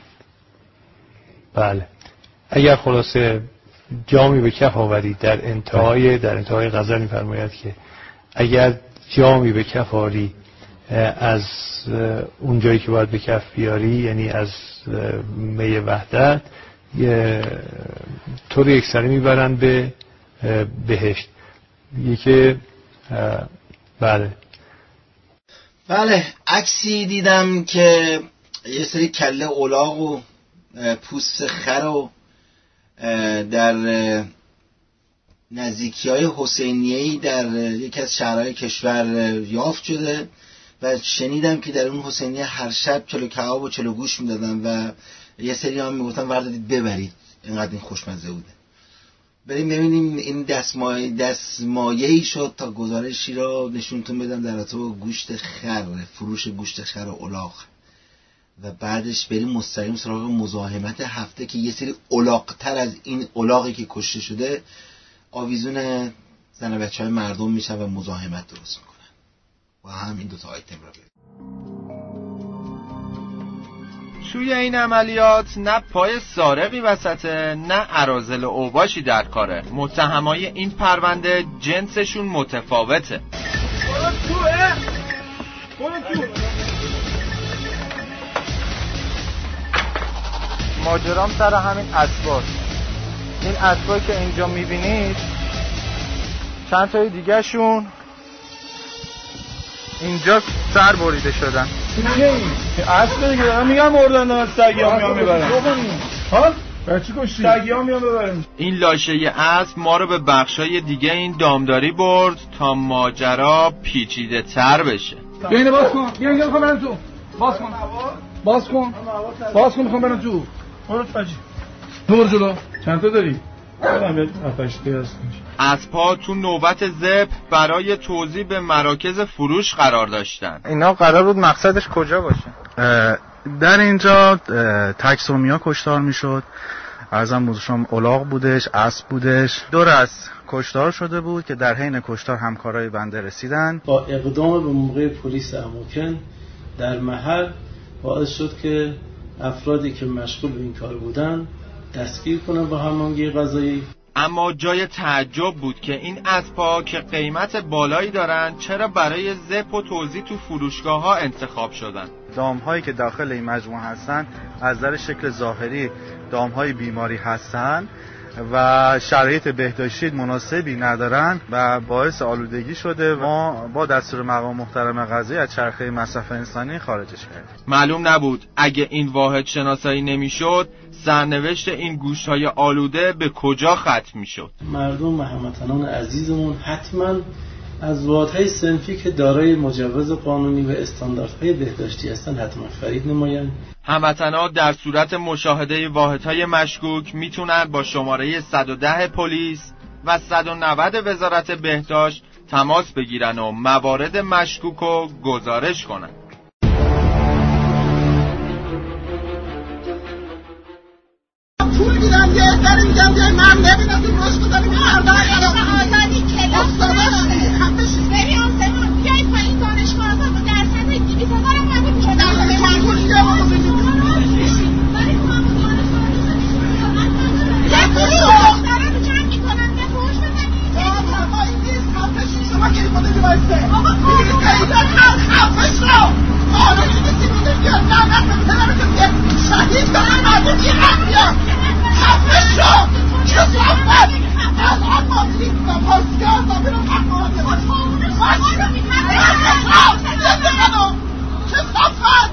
بله اگر خلاصه جامی به کف آوری، در انتهای در انتهای غزل میفرماید که اگر جامی به کف آوری از اون جایی که باید به کف بیاری، یعنی از می وحدت، تو رو یک سری میبرن به بهشت. یکی بله بله عکسی دیدم که یه سری کله الاغ و پوست خر و در نزدیکی‌های حسینیه‌ای در یکی از شهرهای کشور یافت شده و شنیدم که در اون حسینیه هر شب چلو کباب و چلو گوش میدادن و یه سری هم میگفتن وردارید ببرید، اینقدر این خوشمزه بوده. بریم ببینیم این دستمایه دستمایه‌ای شد تا گزارشی را نشونتون بدم در رابطه با گوشت خر، فروش گوشت خر و الاغ، و بعدش بریم مستقیم سراغ مزاحمت هفته که یه سری الاغ‌تر از این الاغی که کشته شده آویزون زن و بچه‌های مردم میشن و مزاحمت درست میکنن. و هم این دو تا آیتم را بریم. توی این عملیات نه پای سارقی وسطه نه اراذل اوباشی در کاره. متهمای این پرونده جنسشون متفاوته. برو توه برو تو. ماجرام سر همین اسباس. این اسبایی که اینجا میبینید چند تای دیگه شون اینجا سر بریده شدن. چیه این؟ اسب دیگه دارم میگم مردن دارم سگی ها میان میبرن. ها؟ برچی کشتی؟ سگی ها میان ببرن. این لاشه اسب ما رو به بخشای دیگه این دامداری برد تا ماجرا پیچیده تر بشه. بیا اینو باز کن. بیا اینجا میخوام برم تو. باز کن. باز کن. باز کن میخوام برم تو. برو فجی. دور جلو. چند تا داری؟ برم یه افشتی هست. اسب‌ها تو نوبت ذبح برای توزیع به مراکز فروش قرار داشتن. اینا قرار بود مقصدش کجا باشه؟ در اینجا تکسومیا کشتار میشد. ارزم بزرگ شما الاغ بودش، اسب بودش. دور از کشتار شده بود که در حین کشتار همکارای بنده رسیدن. با اقدام به موقع پلیس اماکن در محل باعث شد که افرادی که مشغول به این کار بودن دستگیر کنن با هماهنگی قضایی. اما جای تعجب بود که این اسب‌ها که قیمت بالایی دارن چرا برای ذبح و توزیع تو فروشگاه‌ها انتخاب شدن. دام‌هایی که داخل این مجموعه هستن از نظر شکل ظاهری دام‌های بیماری هستن و شرایط بهداشتی مناسبی ندارن و باعث آلودگی شده. ما با دستور مقام محترم قضایی از چرخه مصرف انسانی خارجش کردیم. معلوم نبود اگه این واحد شناسایی نمی‌شد سرنوشت این گوشت‌های آلوده به کجا ختم می‌شد. مردم و هموطنان عزیزمون حتما از واحدهای صنفی که دارای مجوز قانونی و استانداردهای بهداشتی هستند حتما خرید نمایند. هموطنان در صورت مشاهده واحدهای مشکوک میتونن با شماره صد و ده پلیس و صد و نود وزارت بهداشت تماس بگیرن و موارد مشکوک رو گزارش کنن. پول میدم یه اشتری میگم بیای من نبینم تو روش بزنیم یه هر در یادم آزادی کلاس داشتی خفشی بری آسمان بیای پایین دانشگاه آزاد در سطح دیویز هزار هم قبول میشه در سطح چند پول دیگه ما رو بگیم یه پولی رو دارم رو جمع میکنم یه پوش بزنیم بابا این نیست خفشی شما که خود میبایسته میگید که اینجا خل خفش رو قانونی نیستی بوده بیاد نه نه پدر که بیاد شهید دارم مردم این هم بیاد خفش رو چه صحبت از آن مادری و پاسگاه زمین رو حق مادر خفش رو چه صحبت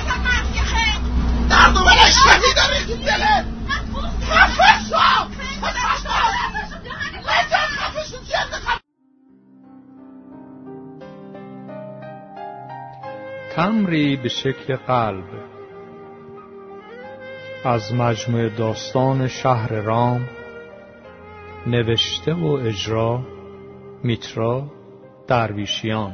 در دوباره شهید داری تو دلت خفش رو لجن خفش رو چه انتخاب تمری به شکل قلب از مجموعه داستان شهر رام، نوشته و اجرا میترا درویشیان.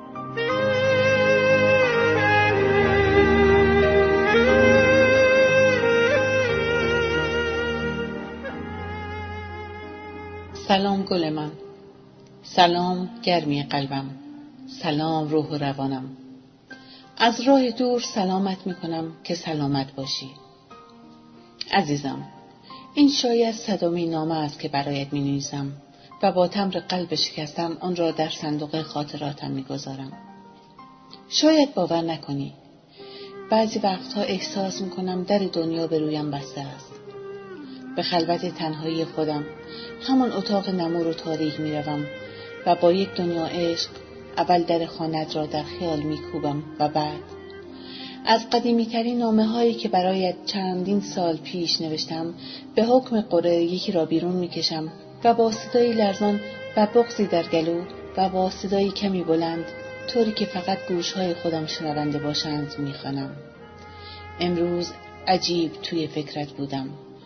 سلام گل من، سلام گرمی قلبم، سلام روح و روانم. از راه دور سلامت میکنم که سلامت باشی. عزیزم، این شاید صدامی نامه است که برایت می‌نویسم و با تمر قلب شکستم آن را در صندوق خاطراتم می‌گذارم. شاید باور نکنی، بعضی وقتها احساس می‌کنم در دنیا به رویم بسته است. به خلوت تنهایی خودم، همان اتاق نمور و تاریک می‌روم و با یک دنیا عشق اول در خانه‌ات را در خیال می‌کوبم و بعد از قدیمی‌ترین نامه‌هایی که برایت چندین سال پیش نوشتم به حکم قره یکی را بیرون می‌کشم و با صدایی لرزان و بغضی در گلو و با صدایی کمی بلند، طوری که فقط گوش‌های خودم شنونده باشند می‌خوانم. امروز عجیب توی فکرت بودم.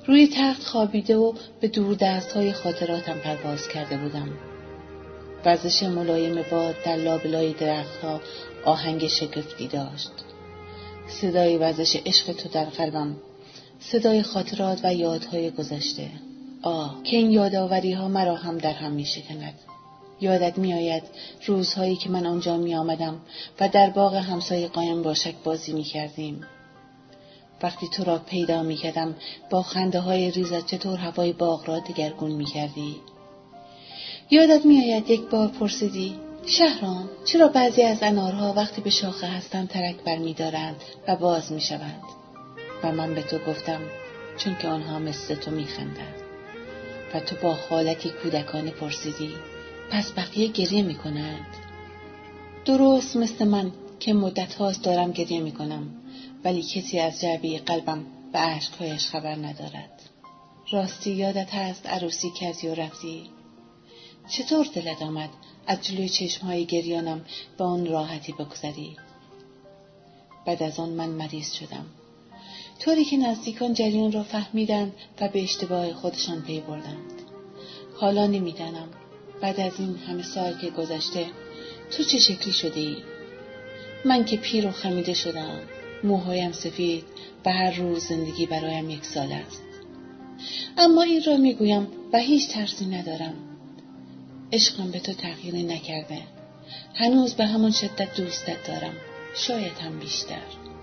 روی تخت خوابیده و به دور دست‌های خاطراتم پرواز کرده بودم. وزش ملایم باد در لابلای درخت‌ها آهنگ شگفتی داشت. صدای وزش عشق تو در قلبم، صدای خاطرات و یادهای گذشته. آه که این یادآوری‌ها مرا هم در هم می‌شکند. یادت می‌آید روزهایی که من آنجا می‌آمدم و در باغ همسایه قایم باشک بازی می‌کردیم. وقتی تو را پیدا می‌کردم با خنده‌های ریزت چطور هوای باغ را دگرگون می‌کردی. یادت می‌آید یک بار پرسیدی شهرام چرا بعضی از انارها وقتی به شاخه هستند ترک برمی‌دارند و باز می‌شوند؟ و من به تو گفتم چون که آنها مثل تو می‌خندند. و تو با حالتی کودکانه پرسیدی پس بقیه گریه می‌کنند؟ درست مثل من که مدت هاست دارم گریه می‌کنم ولی کسی از جعبه قلبم و اشک‌هایش خبر ندارد. راستی یادت هست عروسی کردی و رفتی؟ چطور دلت آمد از جلوی چشمهای گریانم با اون راحتی بگذری؟ بعد از آن من مریض شدم، طوری که نزدیکان جریان را فهمیدند و به اشتباه خودشان پی بردند. حالا نمیدانم بعد از این همه سال که گذشته تو چه شکلی شده ای؟ من که پیر و خمیده شدم، موهایم سفید و هر روز زندگی برایم یک سال است. اما این را میگویم و هیچ ترسی ندارم. عشقم به تو تغییری نکرده. هنوز به همان شدت دوستت دارم، شاید هم بیشتر.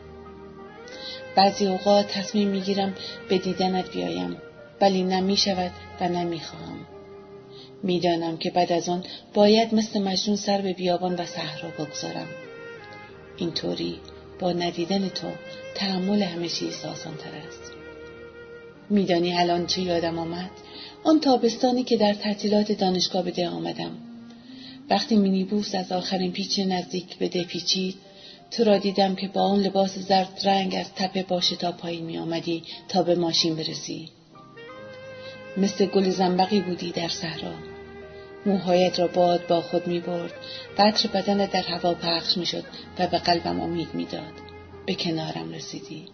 بعضی اوقات تصمیم میگیرم به دیدنت بیایم ولی نمی شود و نمی خواهم. میدانم که بعد از آن باید مثل مجنون سر به بیابان و صحرا بگذارم. اینطوری با ندیدن تو تحمل همه چیز آسان تر است. میدانی الان چه یادم آمد؟ آن تابستانی که در تعطیلات دانشگاه به ده آمدم. وقتی مینیبوس از آخرین پیچ نزدیک به ده پیچید، تو را دیدم که با آن لباس زرد رنگ از تپه با شتاب پایین می آمدی تا به ماشین برسی. مثل گل زنبقی بودی در صحرا. موهایت را باد با خود می برد و عطر بدنت در هوا پخش می شد و به قلبم امید می داد. به کنارم رسیدی.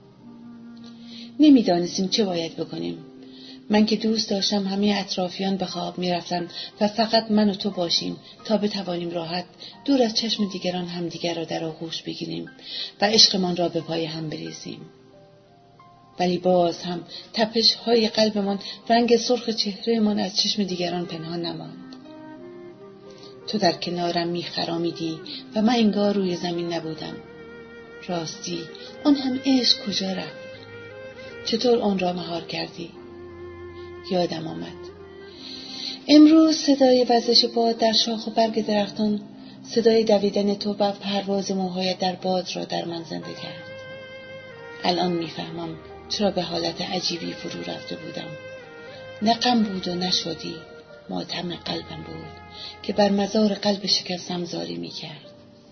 نمی دانستیم چه باید بکنیم. من که دوست داشتم همه اطرافیان به خواب می رفتن و فقط من و تو باشیم تا بتوانیم راحت دور از چشم دیگران همدیگر را در آغوش بگیریم و عشقمان را به پای هم بریزیم. ولی باز هم تپش های قلبمان رنگ سرخ چهرهمان از چشم دیگران پنهان نماند. تو در کنارم می خرامیدی و من انگار روی زمین نبودم. راستی آن هم عشق کجا رفت؟ چطور آن را مهار کردی؟ یادم آمد. امروز صدای وزش باد در شاخ و برگ درختان، صدای دویدن تو و پرواز موهایت در باد را در من زنده کرد. الان میفهمم چرا به حالت عجیبی فرو رفته بودم. نه غم بود و نه شادی، ماتم قلبم بود که بر مزار قلب شکستم زاری میکرد.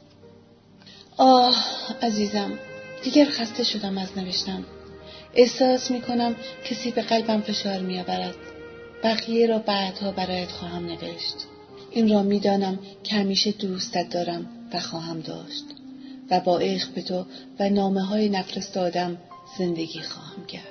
آه عزیزم، دیگر خسته شدم از نوشتن. احساس میکنم کسی به قلبم فشار میآورد. بقیه را بعدها برایت خواهم نوشت. این را میدانم که همیشه دوستت دارم و خواهم داشت و با عشق به تو و نامه های نفرستادم زندگی خواهم کرد.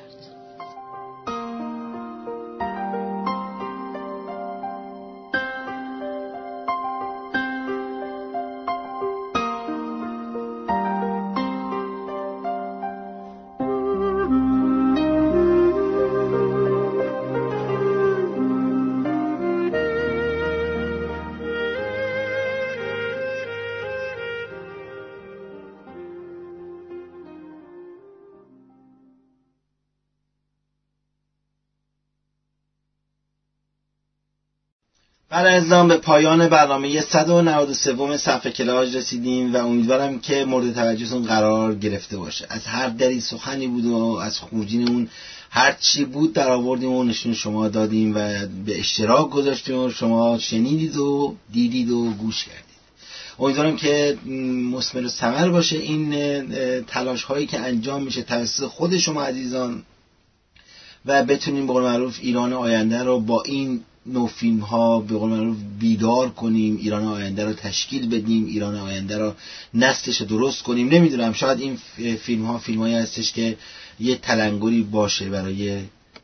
بله عزیزان، به پایان برنامه صد و نود و سه صفحه کلاژ رسیدیم و امیدوارم که مورد توجهتون قرار گرفته باشه. از هر دری سخنی بود و از خروجین اون هر چی بود در آوردیم و نشون شما دادیم و به اشتراک گذاشتیم و شما شنیدید و دیدید و گوش کردید. امیدوارم که مثمر و ثمر باشه این تلاش هایی که انجام میشه توسط خود شما عزیزان و بتونیم به قول معروف ایران آینده رو با این نو فیلم ها به قول معروف بیدار کنیم، ایران آینده رو تشکیل بدیم، ایران آینده رو نسلش رو درست کنیم. نمیدونم، شاید این فیلم ها فیلم هایی هستش که یه تلنگری باشه برای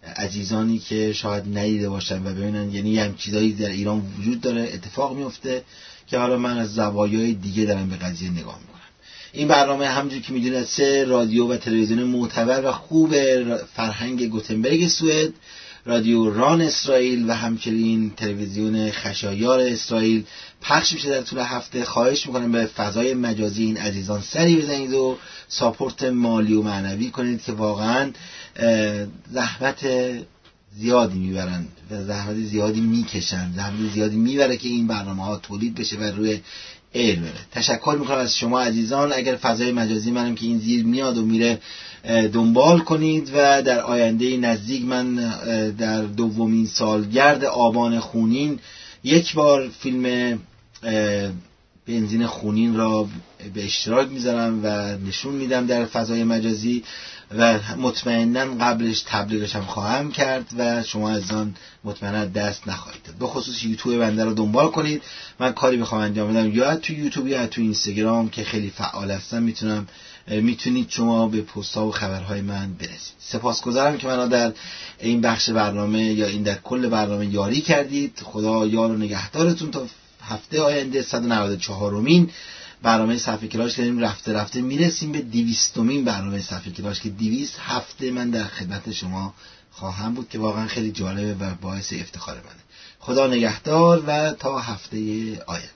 عزیزانی که شاید ندیده باشن و ببینن یعنی هم چیزایی در ایران وجود داره، اتفاق میفته که حالا من از زوایای دیگه دارم به قضیه نگاه میکنم. این برنامه همونجوری که میدونید سه رادیو و تلویزیون معتبر و خوب فرهنگ گوتنبرگ سوئد، رادیو ران اسرائیل و همچنین تلویزیون خشایار اسرائیل پخش میشه در طول هفته. خواهش میکنم به فضای مجازی این عزیزان سری بزنید و ساپورت مالی و معنوی کنید که واقعا زحمت زیادی میبرن و زحمت زیادی میکشن، زحمت زیادی میبره که این برنامه ها تولید بشه و روی ایر بره. تشکر میکنم از شما عزیزان. اگر فضای مجازی منم که این زیر میاد و میره دنبال کنید و در آینده نزدیک من در دومین سالگرد آبان خونین یک بار فیلم بنزین خونین را به اشتراک میذارم و نشون میدم در فضای مجازی و مطمئناً قبلش تبلیغش هم خواهم کرد و شما از آن مطمئناً دست نخواهید داد. به خصوص یوتیوب بنده رو دنبال کنید. من کاری بخوام انجام بدم یا تو یوتیوب یا تو اینستاگرام که خیلی فعال هستم میتونم میتونید شما به پست‌ها و خبرهای من برسید. سپاسگزارم که منو در این بخش برنامه یا این در کل برنامه یاری کردید. خدا یار و نگهدارتون تا هفته آینده. صد و نود و چهارمین برنامه صفحه کلاش کردیم، رفته رفته میرسیم به دویستمین برنامه صفحه کلاش که دویست هفته من در خدمت شما خواهم بود که واقعا خیلی جالبه و باعث افتخار منه. خدا نگهدار و تا هفته آینده.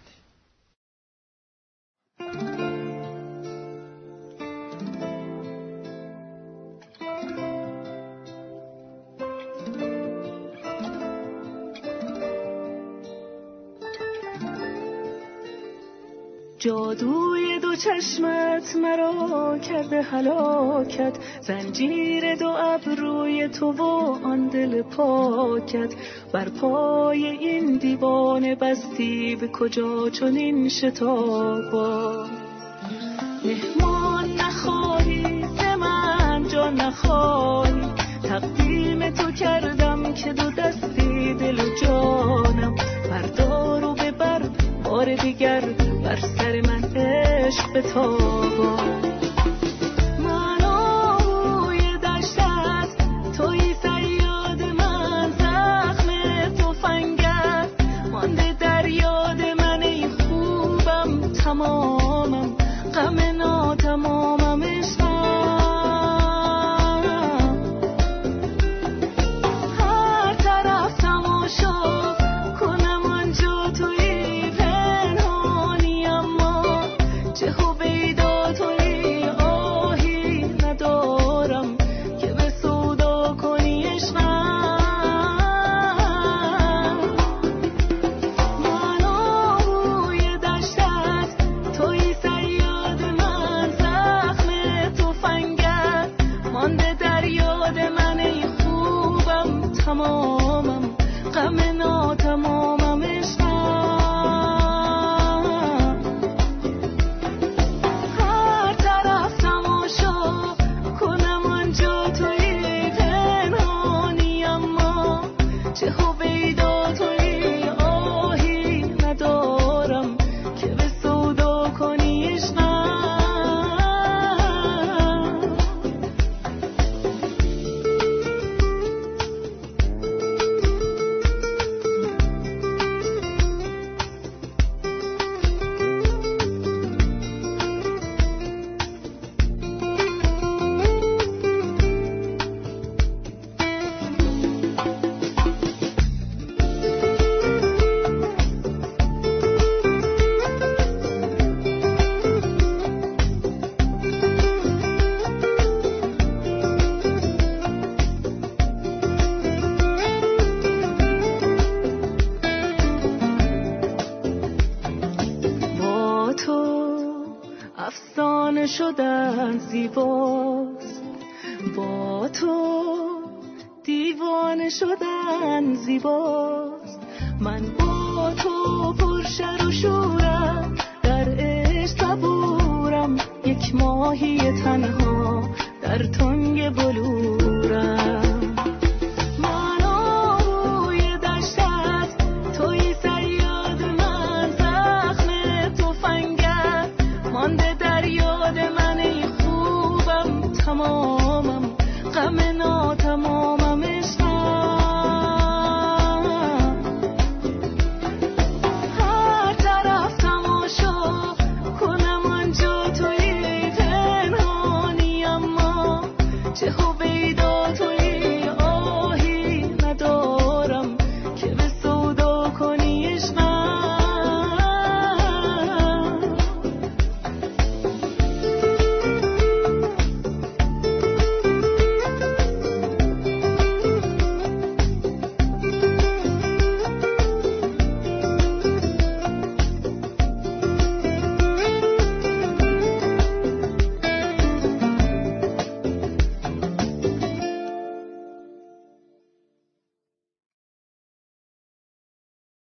جادوی دو چشمت مرا کرده هلاکت، زنجیر دو ابروی تو و آن دل پاکت. بر پای این دیوانه بستی به کجا چنین شتابا. مهمان نخواهی ز من جان نخواهی، تقدیم تو کردم که دو دستی دل و جانم. بردار و ببر بار دیگر بر سر من عشق بتابا. من آهوی دشتت توی صیاد من، زخم تفنگت مانده در یاد من. ای خوبم تمامم غم ناتمامم عشقم. هر طرف تماشا کنم آنجا توی پنهانی، اما چه هویدا توی آهی ندارم که به سودا کنی عشقم. من آهوی دشتت توی صیاد من، زخم تفنگت مانده در یاد من. ای خوبم تمامم غم ناتمامم عشقم. هر طرف تماشا کنم آنجا توی پنهانی، اما چه هویدا توی آهی ندارم که به سودا کنی عشقم. با تو افسانه شدن زیباست، با تو دیوانه شدن زیباست. من با تو پرشر و شورم، در عشق صبورم. یک ماهی تنها در تنگ بلور